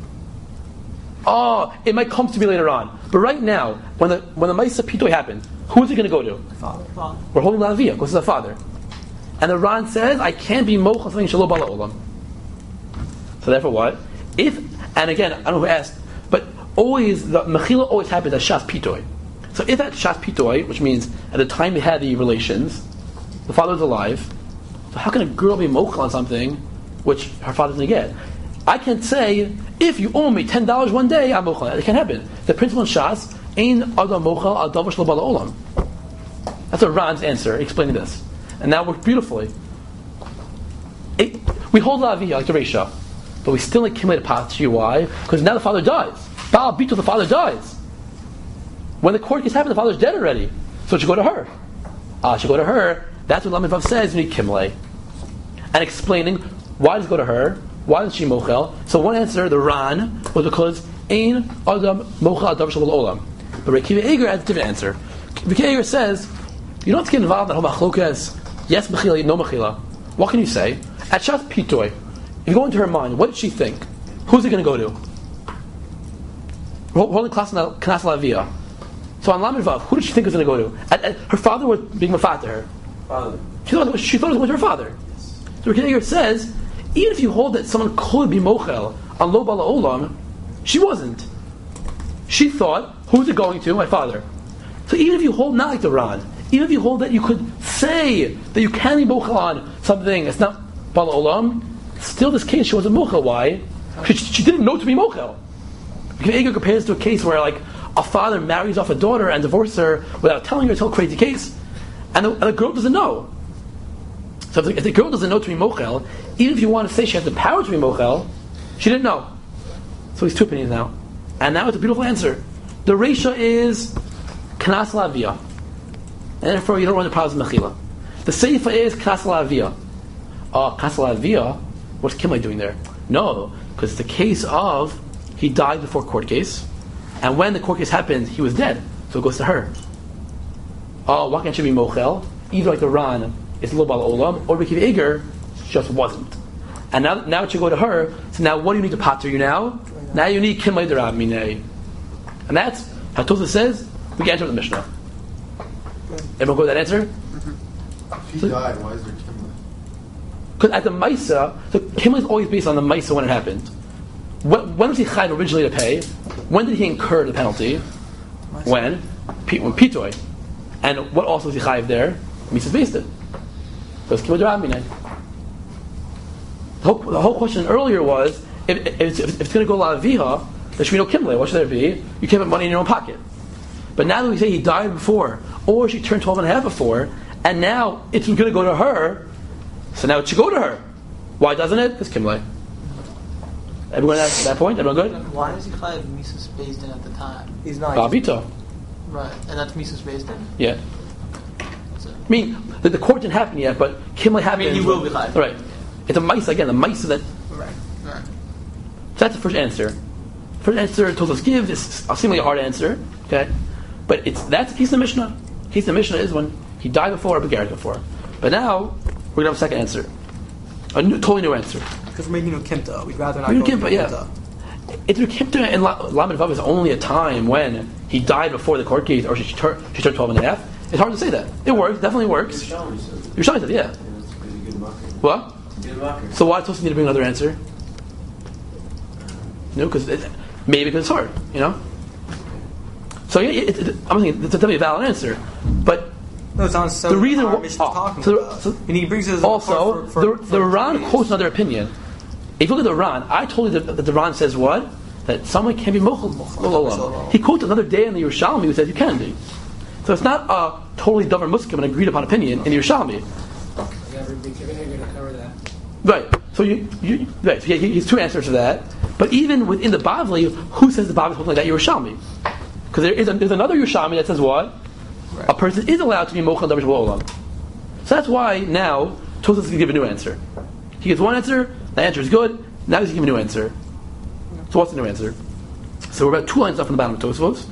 Oh, it might come to me later on, but right now, when the Maisa Pitoy happened, who is it going to go to? Father. We're holding Lavia because it's the father. And the Ran says, I can't be mochel something shelo bala olam. So therefore what? And again, I don't know who asked, but always, the Mechila always happens at Shas Pitoy. So if at Shas Pitoy, which means at the time they had the relations, the father was alive, so how can a girl be mochel on something which her father doesn't get? I can't say, if you owe me $10 one day, I'm mochel. It can't happen. The principle in Shas, Ein Adam Mochel Al Davar Shelo Bala Olam. That's a Ran's answer explaining this. And that worked beautifully. We hold Lavia like the Reisha, but we still accumulate a path to you. Why? Because now the father dies. Baal Bito, the father dies. When the court case happened, the father's dead already. So it should go to her. It should go to her. That's what Lamed Vav says, you need Kimle. And explaining why does it go to her? Why does she mochel? So one answer, the Ran, was because Ein Adam Mochel Al Davar Shelo Bala Olam. But Rekiva Eger has a different answer. Rekiva Eger says, you don't have to get involved in that whole machlokas. Yes, mechila, no mechila. What can you say? At Shas Pitoy, if you go into her mind, what did she think? Who's it going to go to? We're holding class in Knas Lavia. So on Lamed Vav, who did she think it was going to go to? Her father was being mafat to her. Father. She thought it was going to her father. So Rekiva Eger says, even if you hold that someone could be mochel on lo bala olam, she wasn't. She thought, who's it going to? My father. So even if you hold not like the Ran, even if you hold that you could say that you can be mochel on something that's not bala olam, still this case she wasn't mochel. Why? She didn't know to be mochel. Eger compares to a case where like a father marries off a daughter and divorces her without telling her. It's a whole crazy case, and the girl doesn't know. So if the girl doesn't know to be mochel, even if you want to say she has the power to be mochel, she didn't know. So he's two opinions now, and now it's a beautiful answer. The Reisha is Knas Lavia, and therefore you don't run the problems of mechila. The Seifa is Knas Lavia. Knas Lavia, what's Kimlai doing there? No, because it's the case of he died before court case, and when the court case happened, he was dead, so it goes to her. Why can't she be mochel? Either like the Ran, it's lo bala olam, or Rekiva Eger just wasn't. And now it should go to her. So now what do you need to pater you now? Now you need Kimlai D'Rab Minei. And that's how Tosfos says we can answer with the Mishnah. Everyone go with that answer? If he died, why is there Kimlai? Because at the Maisa, so Kimlai is always based on the Maisa when it happened. When was he chayav originally to pay? When did he incur the penalty? When Pitoy. And what also was he chayav there? Mises based it. So it's Kimlai D'Rab Minei. The whole question earlier was if it's going to go Laviha, there should be no Kimlai. What should there be? You can't put money in your own pocket. But now that we say he died before, or she turned 12 and a half before, and now it's going to go to her, so now it should go to her. Why doesn't it? It's Kimlai. Everyone at that point? Everyone good? Why is he chayav Mises based in at the time? He's not. Bito. Right, and that's Mises based in? Yeah. That's it. I mean, the court didn't happen yet, but Kimlai happened. I mean, he will be chayav. Right. It's a Maisa again, the Maisa that. Right. So that's the first answer. First answer Tosfos gives is seemingly a hard answer, okay? But that's the case in the Mishnah. The case in the Mishnah is when he died before or began before. But now we're gonna have a second answer, totally new answer. Because we're making no Kimta. We'd rather not We're go Kimta, yeah. Kimta. It's Kimta and Lamed Vav is only a time when he died before the court case or she turned 12 and a half. It's hard to say that. It works, definitely works. You're showing it, yeah. What? So why Tosfos need to bring another answer? Maybe because it's hard, you know. So I'm thinking it's definitely a valid answer, but No, it's not necessarily the reason what Mishnah's talking about. And he brings it as a also the Ran quotes another opinion. If you look at the Ran, I told you that the Ran says what? That someone can be mochel. He quotes another day in the Yerushalmi who says you can be. So it's not a totally davar muskim and agreed upon opinion in the Yerushalmi. Right. So right. So he has two answers to that. But even within the Bavli, who says the Bavli is holding like that Yerushalmi? Because there's another Yerushalmi that says what? Right. A person is allowed to be mochel davar shabbat. So that's why now Tosfos is going to give a new answer. He gives one answer. The answer is good. Now he's going to give a new answer. So what's the new answer? So we're about 2 lines up from the bottom of Tosfos.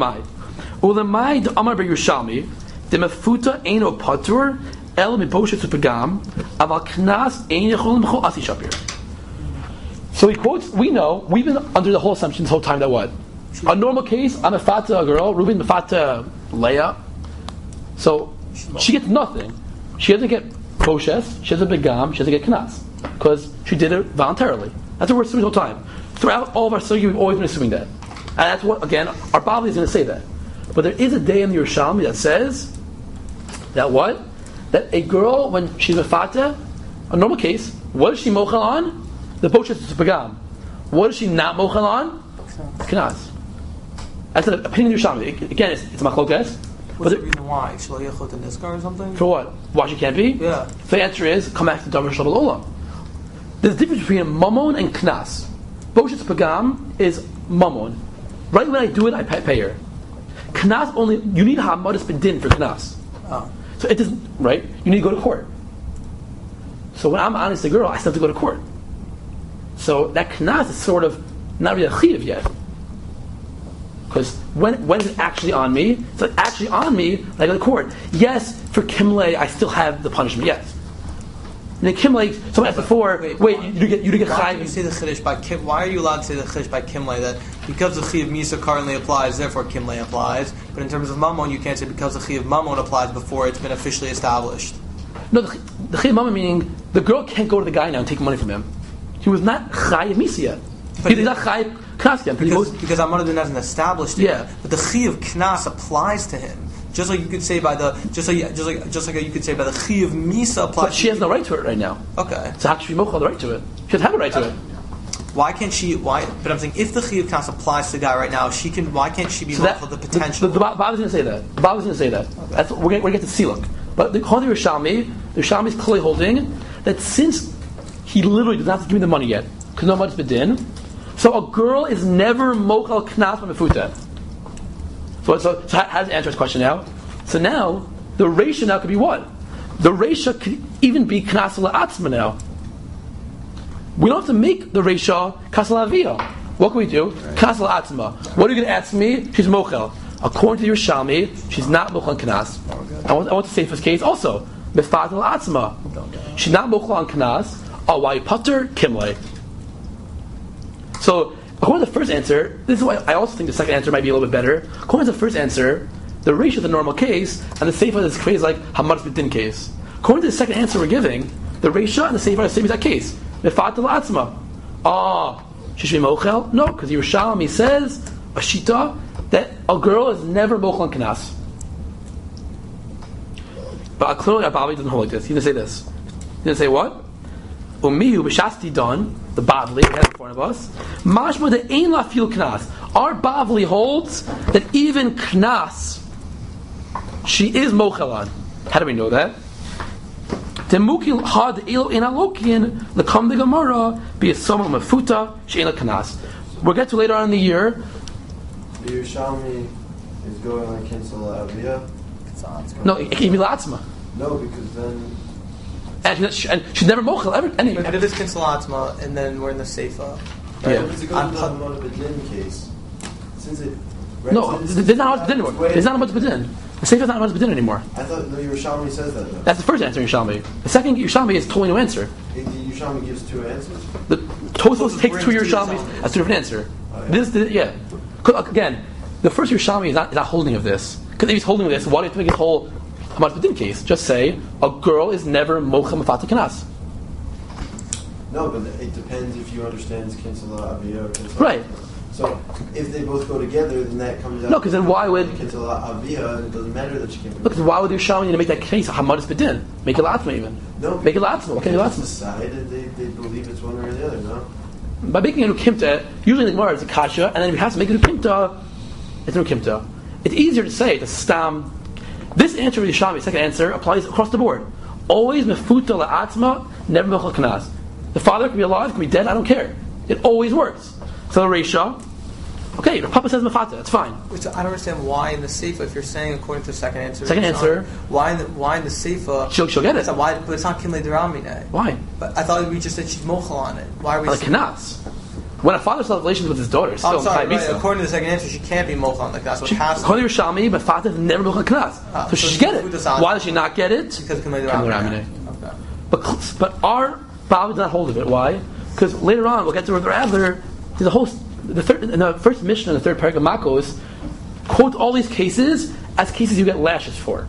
Ulamai de Amar Yerushalmi de mefuta eino patur el miboshet supagam aval knas ein yechol mechol asi shapir. So he quotes. We've been under the whole assumption this whole time that what? A normal case, I'm a fata girl, Reuben mefata Leah. So she gets nothing. She doesn't get boshes. She doesn't begam. She doesn't get knas because she did it voluntarily. That's what we're assuming the whole time. Throughout all of our sugya, we've always been assuming that. And that's what, again, our Bavli is going to say that. But there is a day in the Yerushalmi that says that what? That a girl, when she's mefata, a normal case, what is she mochel on? The boshes is pagam. What is she not mochel on? Knas. That's an opinion of Yerushalmi. Again, it's machlokes. What's the reason why? Shloyachot and Niskar or something? For what? Why she can't be? Yeah. So the answer is, come back to davar shabbat olam. There's a difference between mammon and knas. Boshes pagam is mammon. Right when I do it, I pay her. Knas only, you need hamadas bedin for knas. Oh. So it doesn't, right? You need to go to court. So when I'm honest a girl, I still have to go to court. So that knas is sort of not really a chiv yet. Because when is it actually on me? It's like actually on me, like I go to court. Yes, for Kimle, I still have the punishment, yes. And then Kimle, someone asked before, wait, you get Why chayiv. do you say the chiddush by Kim? Why are you allowed to say the chiddush by Kimle that because the chi of Misa currently applies, therefore Kimle applies? But in terms of Mammon, you can't say because the chi of Mammon applies before it's been officially established. No, the chayiv mama meaning the girl can't go to the guy now and take money from him. He was not chayiv Misa yet. He's not chayiv knas yet. Because Amar Adon hasn't established it. Yeah. But the chi of Knas applies to him. Just like you could say by the just like you could say by the chi of Misa applies. But she has no right to it right now. Okay. So how can she be mochel the right to it? She doesn't have a right to it. Why can't she? Why? But I'm saying if the chi of Knas applies to the guy right now, she can. Why can't she be mochel the potential? The Bab is going to say that. The Bab is going to say that. Okay. That's we're going to get to Siluk. But the Yerushalmi is clearly holding that since he literally does not have to give me the money yet because nobody's bedin. So a girl is never mochel knas b'mefuta. So how does it answer this question now? So now the reisha now could be what? The reisha could even be knas la'atzma now. We don't have to make the reisha knas la'aviyah. What can we do? Knas la'atzma. What are you going to ask me? She's mochel. According to your Yerushalmi, she's not mochel on knas. I want to say for this case also mefat la'atzma. She's not mochel on knas. Oh, why putter kimle? So, according to the first answer, this is why I also think the second answer might be a little bit better. According to the first answer, the ratio is a normal case, and the seifa is crazy like hamadas b'din case. According to the second answer we're giving, the ratio and the seifa are the same exact case. Mefat la'atzma. She should be mochel? No, because Yerushalmi says a shita that a girl is never mochel on knas. But clearly, Abavi doesn't hold like this. He didn't say this. He didn't say what? Umihu b'shasti don, the Bavli we have in front of us. Mashma de ein la fil knas. Our Bavli holds that even knas, she is mochelan. How do we know that? Temukil had elo in alokian lekam de gemara be a soma mafuta she'ena knas. We'll get to later on in the year. The Yerushalmi is going on cancel aviyah. No, it can be la'atzma. No, because then. And she's never mochel ever. But if it's kinsalatma, and then we're in the seifa. Right? Yeah. It's a good Hamad case. Since it. Right, No, there's not much bedin anymore. There's not much bedin. The seifa is not much bedin anymore. I thought the Yerushalmi says that though. That's the first answer in Yerushalmi. The second Yerushalmi is totally no answer. The Yerushalmi gives two answers. The Tosfos takes two Yerushalmis as two different answer. Oh, yeah. 'Cause, again, the first Yerushalmi is not holding of this. Because if he's holding of this, why do you have to make his whole Hamad B'din case? Just say a girl is never mochel mefata kanas. No, but it depends if you understand cancel aviyah or cancel. Right. So if they both go together, then that comes out. No, because then why would... It's a avia, and it doesn't matter that she came. Look, why would you show me to make that case? Hamadis bedin. Make it latzma even. No, make it latzma. Okay, because latzma. decide they believe it's one or the other. No. By making a nukimta, usually in the Gemara it's a kasha, and then if you have to make a nukimta, it's a nukimta. It's easier to say, to stam. This answer of Yishami, second answer, applies across the board. Always mefuta la'atzma, never mechal kanas. The father can be alive, can be dead, I don't care. It always works. So the Reisha, okay, the Papa says mafata, that's fine. Which I don't understand why in the Seifa, if you're saying according to the second answer, why in the Seifa, she'll get it. Why, but it's not Kimle Deramine. Why? But I thought we just said she's mochel on it. Why are we like kanas? When a father still has relations with his daughter, it's still right. According to the second answer, she can't be mochel on the kanas. According to Yerushalmi, mafata is never mochel kanas. So she should get it. Why does she not get it? Because Kimle Deramine. Okay. But our Baba does not hold of it. Why? Because later on, we'll get to Rabbi Adler. There's a whole in the first Mishnah, in the third parak of Makos, quote all these cases as cases you get lashes for.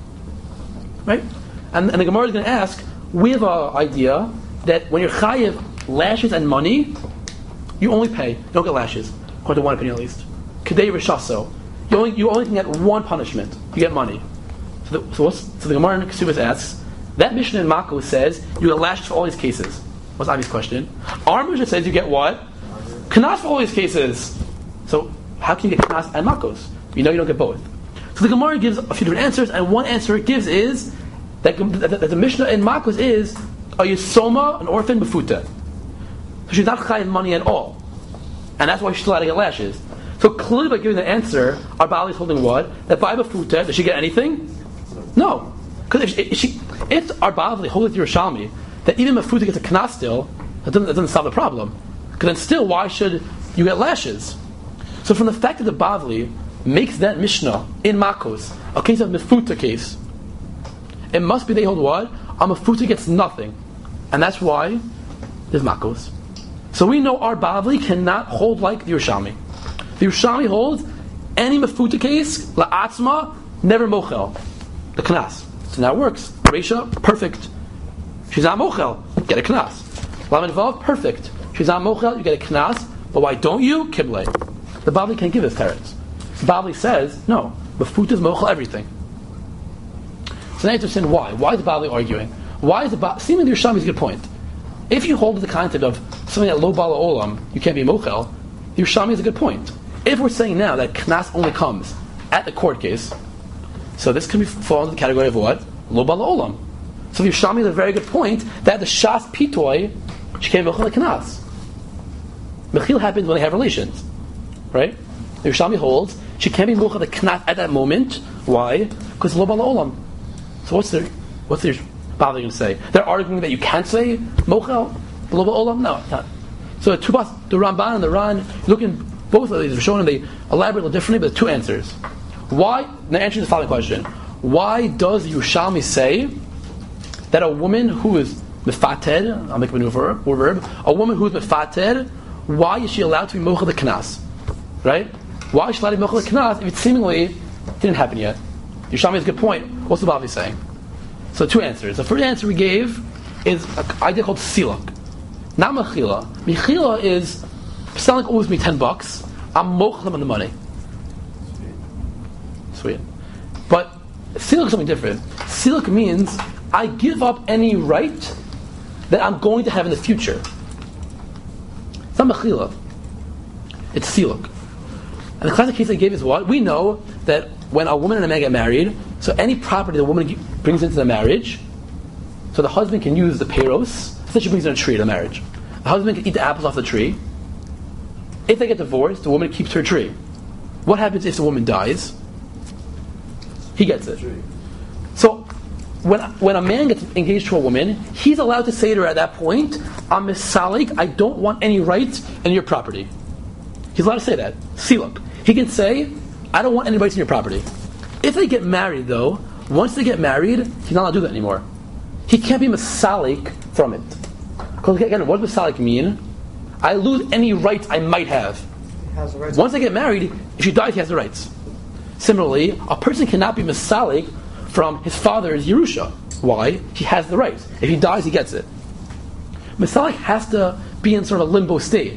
Right? And the Gemara is going to ask, we have an idea that when you're chayiv lashes and money, you only pay, you don't get lashes, according to one opinion at least. Kedei Rishaso. You only can get one punishment. You get money. So the Gemara in Kesubas asks, that Mishnah in Makos says you get lashes for all these cases. What's the obvious question? Our Mishnah says you get what? Kanas for all these cases. So how can you get Kanas and Makos? You know you don't get both. So the Gemara gives a few different answers, and one answer it gives is that the Mishnah in Makos is a Yisoma, an orphan, befuta. So she's not chayiv money at all. And that's why she's allowed to get lashes. So clearly by giving the answer, our Bali is holding what? That by befuta, does she get anything? No. Because if our Bali holds it to Yerushalmi, that even befuta gets a Kanas still, that doesn't solve the problem. Because then still, why should you get lashes? So from the fact that the Bavli makes that Mishnah in Makos a case of Mefuta case, it must be they hold what? A Mefuta gets nothing. And that's why there's Makos. So we know our Bavli cannot hold like the Yerushalmi. The Yerushalmi holds any Mefuta case, La'atzma, never Mochel. The Knas. So now it works. Reisha, perfect. She's not Mochel, get a Knas. Lamed Vav, perfect. She's not mochel, you get a knas, but why don't you? Kiblei. The Bavli can't give us teretz. The Bavli says, no, Mefut is mochel everything. So now you have to understand why. Why is the Bavli arguing? Why is the Bavli... Seemingly Yerushalmi is a good point. If you hold the concept of something that lo bala olam, you can't be mochel, the Yerushalmi is a good point. If we're saying now that knas only comes at the court case, so this can fall into the category of what? Lo bala olam. So the Yerushalmi is a very good point that the shas pitoy, she can't be mochel the knas. Mechil happens when they have relations, right? The Yerushalmi holds she can't be mochel the knas at that moment. Why? Because lo bala olam. So what's their Bavli going to say? They're arguing that you can't say mochel lo bala olam. No, it's not. So the Ramban and the Ran, looking both of these are showing they elaborate a little differently, but two answers. Why? The answer is the following question: why does the Yerushalmi say that a woman who is mefated, I'll make a new verb, a woman who is mefated, why is she allowed to be mochel the knas? Right? Why is she allowed to be mochel the knas if it seemingly didn't happen yet? Yerushalmi has a good point. What's the Bavli saying? So two answers. The first answer we gave is an idea called siluk. Not mechila. Mechila is, selling owes me $10, I'm mochel him on the money. Sweet. But siluk is something different. Siluk means I give up any right that I'm going to have in the future. It's not mechila. It's siluk. And the classic case I gave is what? We know that when a woman and a man get married, so any property the woman brings into the marriage, so the husband can use the peiros, so she brings in a tree to the marriage. The husband can eat the apples off the tree. If they get divorced, the woman keeps her tree. What happens if the woman dies? He gets it. So when a man gets engaged to a woman, he's allowed to say to her at that point, I'm misalik, I don't want any rights in your property. He's allowed to say that. Siluk. He can say, I don't want any rights in your property. If they get married though, once they get married, he's not allowed to do that anymore. He can't be misalik from it. Because again, what does misalik mean? I lose any rights I might have. He has the rights. Once they get married, if she dies, he has the rights. Similarly, a person cannot be misalik from his father's Yerusha. Why? He has the rights. If he dies, he gets it. Misalik has to be in sort of a limbo state.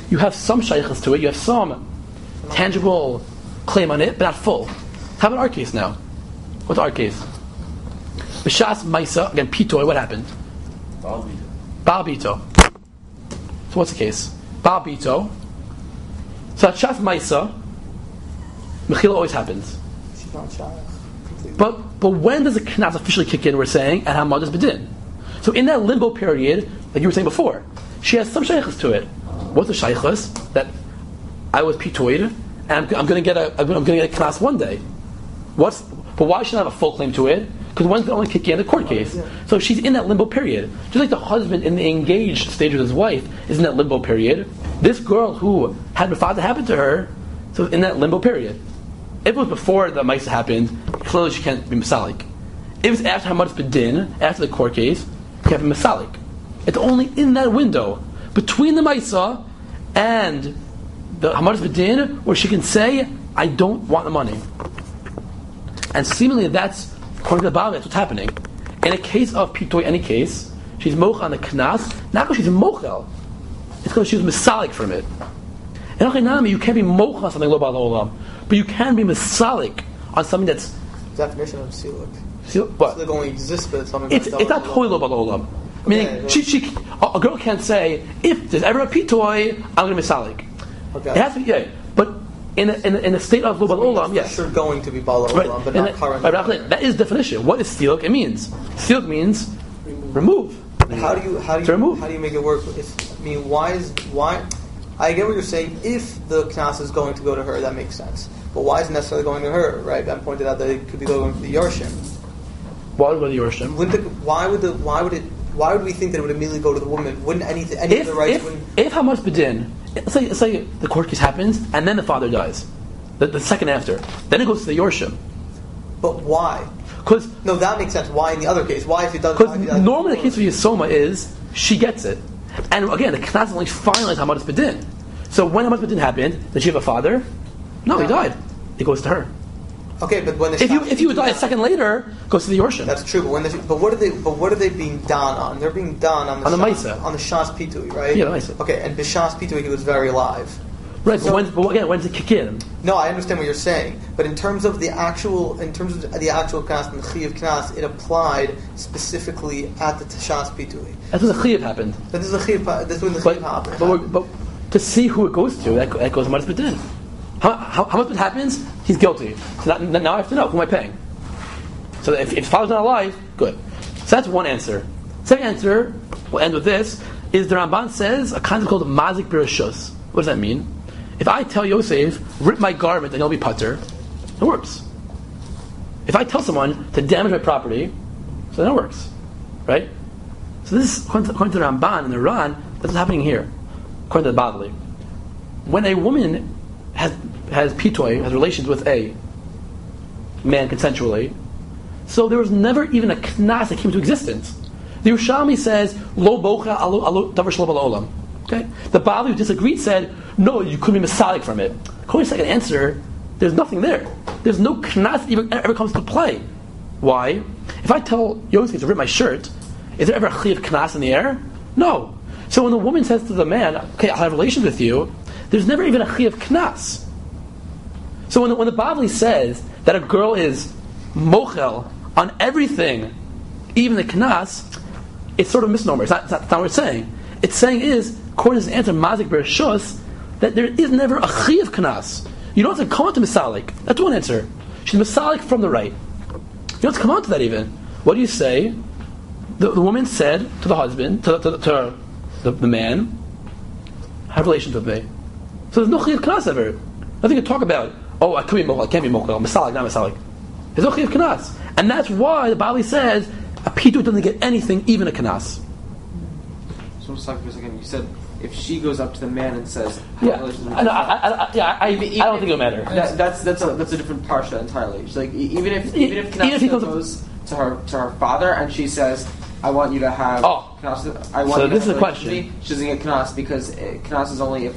you have some shaykhs to it, you have some tangible claim on it, but not full. How about our case now? What's our case? B'shas Maisa, again, Pitoy, what happened? Baal Bito. So what's the case? Baal Bito. So at Shas Maisa, Mechila always happens. She's not shaykh. But when does the knas officially kick in, we're saying, and Hamad is Bedin? So in that limbo period, like you were saying before, she has some shaykhs to it. What's the shaykhs? That I was pitoid, and I'm going to get a knas one day. But why should I have a full claim to it? Because one's going to only kick in the court case. So she's in that limbo period. Just like the husband in the engaged stage with his wife is in that limbo period. This girl who had Mefazeh happen to her, so in that limbo period. If it was before the Maisa happened, clearly she can't be Masalik. If it's after Hamad's Bedin, after the court case, she can't be Masalik. It's only in that window, between the Maisa and the Hamad's Bedin, where she can say, I don't want the money. And seemingly that's, according to the Bible, that's what's happening. In a case of Pitoy, any case, she's moch on the Knas, not because she's a mochel, it's because she was Masalik from it. In Achinami, you can't be moch on something lo ba'al olam, but you can be Masalik on something that's Definition of siluk. what? Siluk only exists, but it's something. It's not totally lo ba'al olam. Meaning, a girl can't say, if there's ever a Pitoy, I'm going to be Masalik. Okay. It has to be, yeah. But in a state of lo ba'al olam, yes. You're going to be ba'al olam, Right. but not currently. Right, that is the definition. What is siluk? It means siluk means remove. How do you make it work? Why? I get what you're saying. If the knas is going to go to her, that makes sense. But why is it necessarily going to her? Right? Ben pointed out that it could be going to the Yorshim. Why would the Yorshim? Why would we think that it would immediately go to the woman? Wouldn't any of the rights? If Hamas Bedin, let's say the court case happens and then the father dies, the second after, then it goes to the Yorshim. But why? Because no, that makes sense. Why in the other case? Why if it doesn't? Because normally the case of Yisoma is she gets it, and again the Knas only finalized Hamas Bedin. So when Hamas Bedin happened, did she have a father? No, he died. It goes to her. Okay, but when if you would die a second later, it goes to the Yorshim. That's true. But what are they being done on? They're being done on the Maisa, on the Shas Pitui, right? Yeah, the Maisa. Okay, and B'Shas Pitui he was very alive. Right, so when does it kick in? No, I understand what you're saying, but in terms of the actual Knas and the Chi of Knas, it applied specifically at the Shas Pitui. That's when the Chi happened. That's when the Chi happened. But to see who it goes to, that goes to Hamas Bedin. How much happens? He's guilty. So now I have to know, who am I paying? So if his father's not alive, good. So that's one answer. Second answer, we'll end with this, is the Ramban says a concept called Mazik Birashus. What does that mean? If I tell Yosef, rip my garment and he'll be putter, it works. If I tell someone to damage my property, so that works. Right? So this is, according to the Ramban and the Ran, that's what's happening here. According to the Bavli. When a woman has pitoy, has relations with a man consensually, so there was never even a knas that came into existence. The Yerushalmi says, lo bocha alo davar shelo ba'olam. Okay? The Bavli who disagreed said, no, you couldn't be masalik from it. According to the second answer, there's nothing there. There's no knas that ever comes to play. Why? If I tell Yosef to rip my shirt, is there ever a chi of knas in the air? No. So when the woman says to the man, okay, I'll have relations with you, there's never even a chi of knas. So when the Bavli says that a girl is mochel on everything, even the knas, it's sort of a misnomer. It's not what it's saying. It's saying is, according to this answer, Mazik Bereshus, that there is never a chi of knas. You don't have to come on to Masalik. That's one answer. She's Masalik from the right. You don't have to come on to that even. What do you say? The woman said to the husband, to the man, have relations with me. So there's no chi of knas ever. Nothing to talk about. Oh, I could be mochel, I can't be mochel. Masalik, not Masalik. There's no chi of knas. And that's why the Bali says a pitu doesn't get anything, even a knas. So let's talk for a second. You said if she goes up to the man and says, I don't think it'll matter. That's a different parsha entirely. She's like even if Knas goes to her father and she says, I want you to have Knas, I want so you to this have is a question. She doesn't get Knas because Knas is only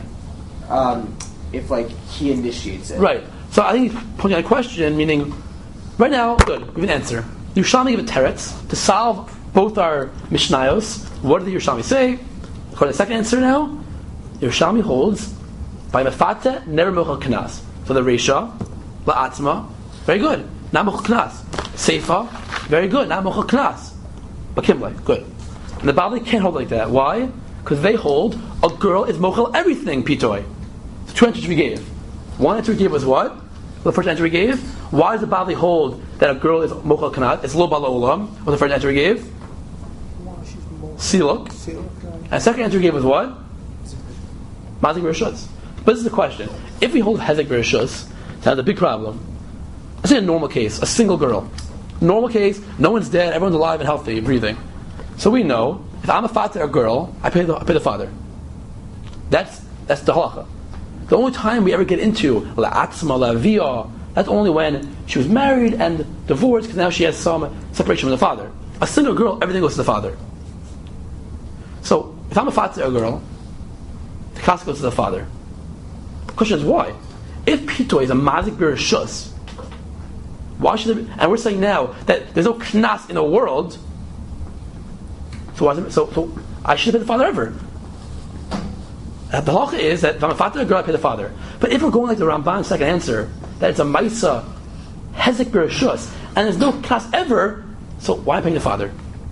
if he initiates it. Right. So I think he's pointing out a question, meaning right now, good, we have an answer. The Yerushalmi give a teretz to solve both our Mishnayos. What did the Yerushalmi say? According to the second answer now, Yerushalmi holds by Mefate never mochel knas. So the Reisha, la'atzma, very good. Not mochel knas. Seifa, very good. Not mochel knas. But Kimle, good. And the Bavli can't hold like that. Why? Because they hold a girl is mochel everything, Pitoy. The two answers we gave. One answer we gave was what? The first answer we gave. Why does the Bavli hold that a girl is mochel knas? It's lo bala olam. What was the first answer we gave? Siluk. And the second answer we gave was what? Mazik Bereshus. But this is the question. If we hold Hezek Bereshus, that's a big problem. Let's say a normal case, a single girl. Normal case, no one's dead, everyone's alive and healthy, breathing. So we know, if I'm a father or a girl, I pay the father. That's the halacha. The only time we ever get into la'atzma, la'aviyah, that's only when she was married and divorced, because now she has some separation from the father. A single girl, everything goes to the father. So, if I'm a father or a girl, the class goes to the father. The question is why? If Pito is a mazik bereshus, why should there be, and we're saying now that there's no knas in the world, so I should pay the father ever. The halacha is that if I'm a father or a girl, I pay the father. But if we're going like the Ramban's second answer, that it's a maisa, hezek bereshus, and there's no knas ever, so why am I paying the father?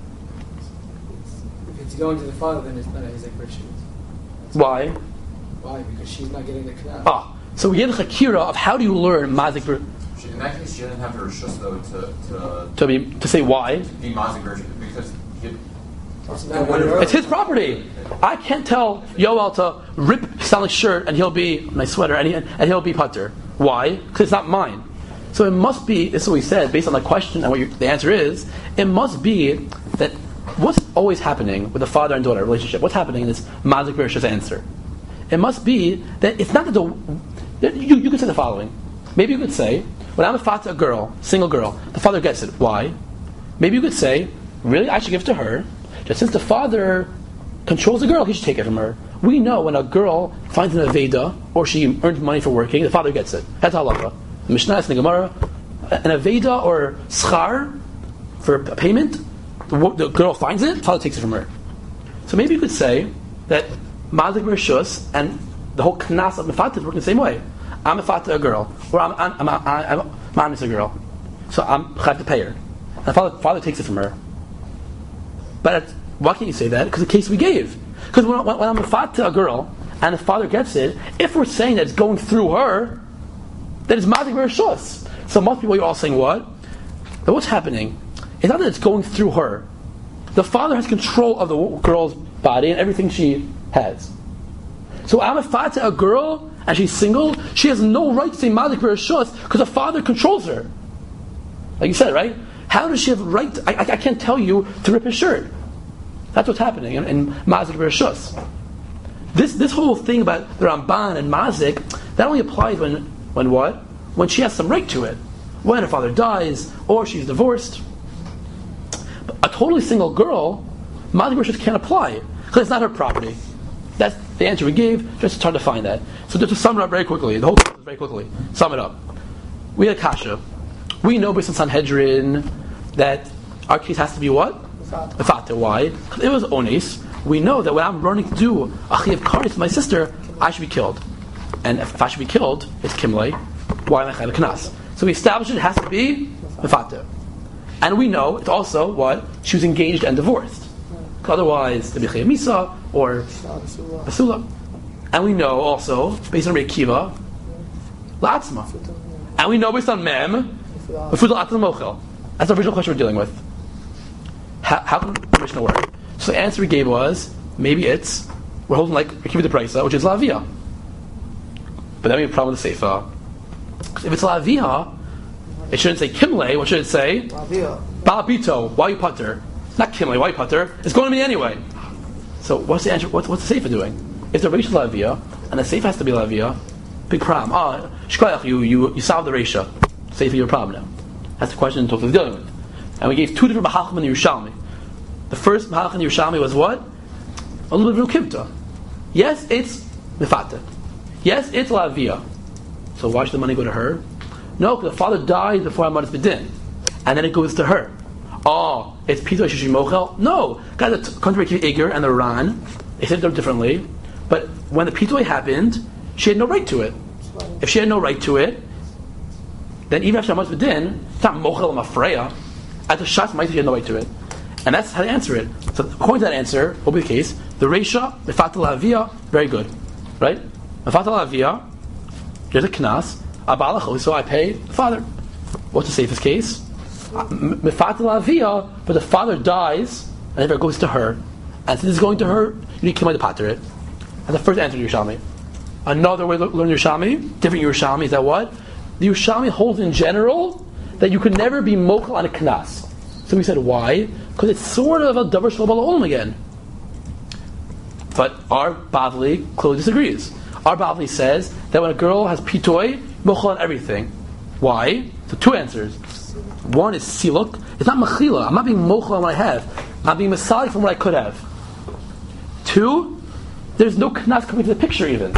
If it's going to the father, then it's not a hezek bereshus. Why? Why? Because she's not getting the knas. So we get a chakira of how do you learn mazik bereshus? In that case, she doesn't have her rishus though to say why. Be mazik bereshus because it's his property. I can't tell Yoel to rip his stylish shirt and he'll be nice sweater and he'll be putter. Why? Because it's not mine. So it must be. This is what we said based on the question and what the answer is. It must be that what's always happening with the father and daughter relationship. What's happening in this mazik bereshus answer? It must be that it's not that you could say the following. Maybe you could say, when I'm a father, a girl, single girl, the father gets it. Why? Maybe you could say, really, I should give it to her. Just since the father controls the girl, he should take it from her. We know when a girl finds an aveda, or she earns money for working, the father gets it. That's halacha. The Mishnah is in the Gemara. An aveda or schar for a payment, the girl finds it, the father takes it from her. So maybe you could say that mazik bereshus and the whole knas of mefatet work the same way. I'm a father a girl, or I'm a girl, so I have to pay her. And the father takes it from her. But why can't you say that? Because the case we gave. Because when I'm a father a girl and the father gets it, if we're saying that it's going through her, then it's mazik bereshus. So most people are all saying what? That what's happening? It's not that it's going through her. The father has control of the girl's body and everything she has. So I'm a father a girl and she's single, she has no right to say mazik bereshus because the father controls her. Like you said, right? How does she have right? I can't tell you to rip his shirt. That's what's happening in mazik bereshus. This whole thing about the Ramban and mazik, that only applies when what? When she has some right to it. When her father dies or she's divorced. But a totally single girl, mazik bereshus can't apply because it's not her property. That's the answer we gave. Just it's hard to find that. So just to sum it up very quickly, the whole thing very quickly. Sum it up. We had kasha. We know based on Sanhedrin that our case has to be what? Mefata. Why? Because it was onis. We know that when I'm running to do a chiyav karis with my sister, I should be killed. And if I should be killed, it's kimlei. Why am I chayav knas? So we established it has to be mefata. And we know it's also what? She was engaged and divorced. Otherwise, there'd be chayav misa or basula. And we know also, based on Reikiva, la'atzma. And we know based on mem, that's the original question we're dealing with. How can the Mishnah work? So the answer we gave was, maybe we're holding like Reikiva de Praisa, which is la'aviyah. But then we have a problem with the Seifa. If it's la'aviyah, it shouldn't say kimle, what should it say? Balabito, why you putter? Not kimle, why you putter? It's going to me anyway. So what's the answer? What's the Seifa doing? If the Reisha is la'aviyah, and the Seifa has to be la'aviyah, big problem. Shkoyach, you solved the Reisha. Seifa, your problem now. That's the question Tosfos is dealing with. And we gave two different Mahalchim in the Yerushalmi. The first Mahalch in the Yerushalmi was what? A little bit of Rukivta. Yes, it's Mefata. Yes, it's la'aviyah. So why should the money go to her? No, because the father died before Hamadas B'din. And then it goes to her. It's Pito Shishi Mochel? No. Guys, according to Reikiva Iger and the Ran, they said it differently. But when the pitui happened, she had no right to it. If she had no right to it, then even after Hamas B'din, it's not mochel mafreya. At the shas ma'ita, she had no right to it. And that's how to answer it. So according to that answer, what will be the case? The Reisha, Mefat al-Aviyah, very good. Right? Mefat al-Aviyah, there's a knas, Abalach, so I pay the father. What's the safest case? Mefat al-Aviyah, but the father dies, and it goes to her. And since it's going to her, you need to come to pater it. That's the first answer to Yerushalmi. Another way to learn Yerushalmi, different Yerushalmi, is that what? The Yerushalmi holds in general that you could never be mochel on a knas. So we said, why? Because it's sort of a davar shel ba'al again. But our Bavli clearly disagrees. Our Bavli says that when a girl has pitoi, mochel on everything. Why? So two answers. One is siluk. It's not mechila. I'm not being mochel on what I have. I'm being masali from what I could have. Two, there's no knas coming to the picture even.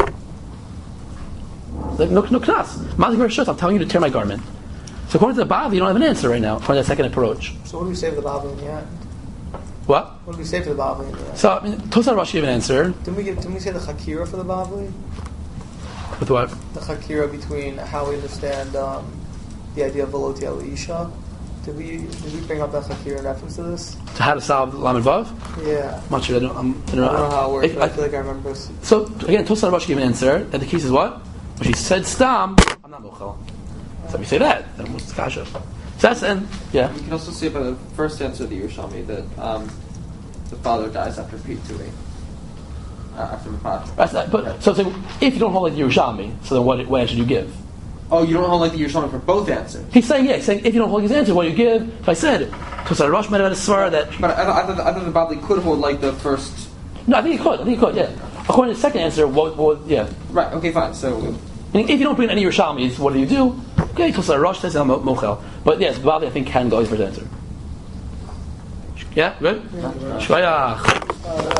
Like no knas. I'm telling you to tear my garment. So according to the Bavli, you don't have an answer right now for that second approach. So what do we say for the Bavli in the end? What? What do we say for the Bavli in the end? So I mean, Tosar Rashi gave an answer. Didn't we say the Chakira for the Bavli? With what? The Chakira between how we understand the idea of Veloti al Isha. Did we bring up that Chakira in reference to this? To how to solve Lamed Vav? Yeah. I'm not sure. I don't know how it works. I feel like I remember. So again, Tosar Rashi gave an answer. And the case is what? When she said stam, I'm not mochel. So if you say that, then what's the kasha? So that's yeah. You can also say by the first answer of the Yerushalmi that the father dies after Pitui. After Mepatra. That's that. But so if you don't hold like the Yerushalmi, so then what answer do you give? Oh, you don't hold like the Yerushalmi for both answers. He's saying if you don't hold his answer, what do you give? So I said, Tosar Rosh might have had a svar that. But I thought the Bavli could hold like the first. No, I think he could. Yeah. According to the second answer, yeah. Right. Okay. Fine. So. If you don't bring any Yerushalmis, what do you do? Okay, Tosar Rosh says I'm mochel. But yes, Bavli I think can go his first answer. Yeah, good. Shkoyach.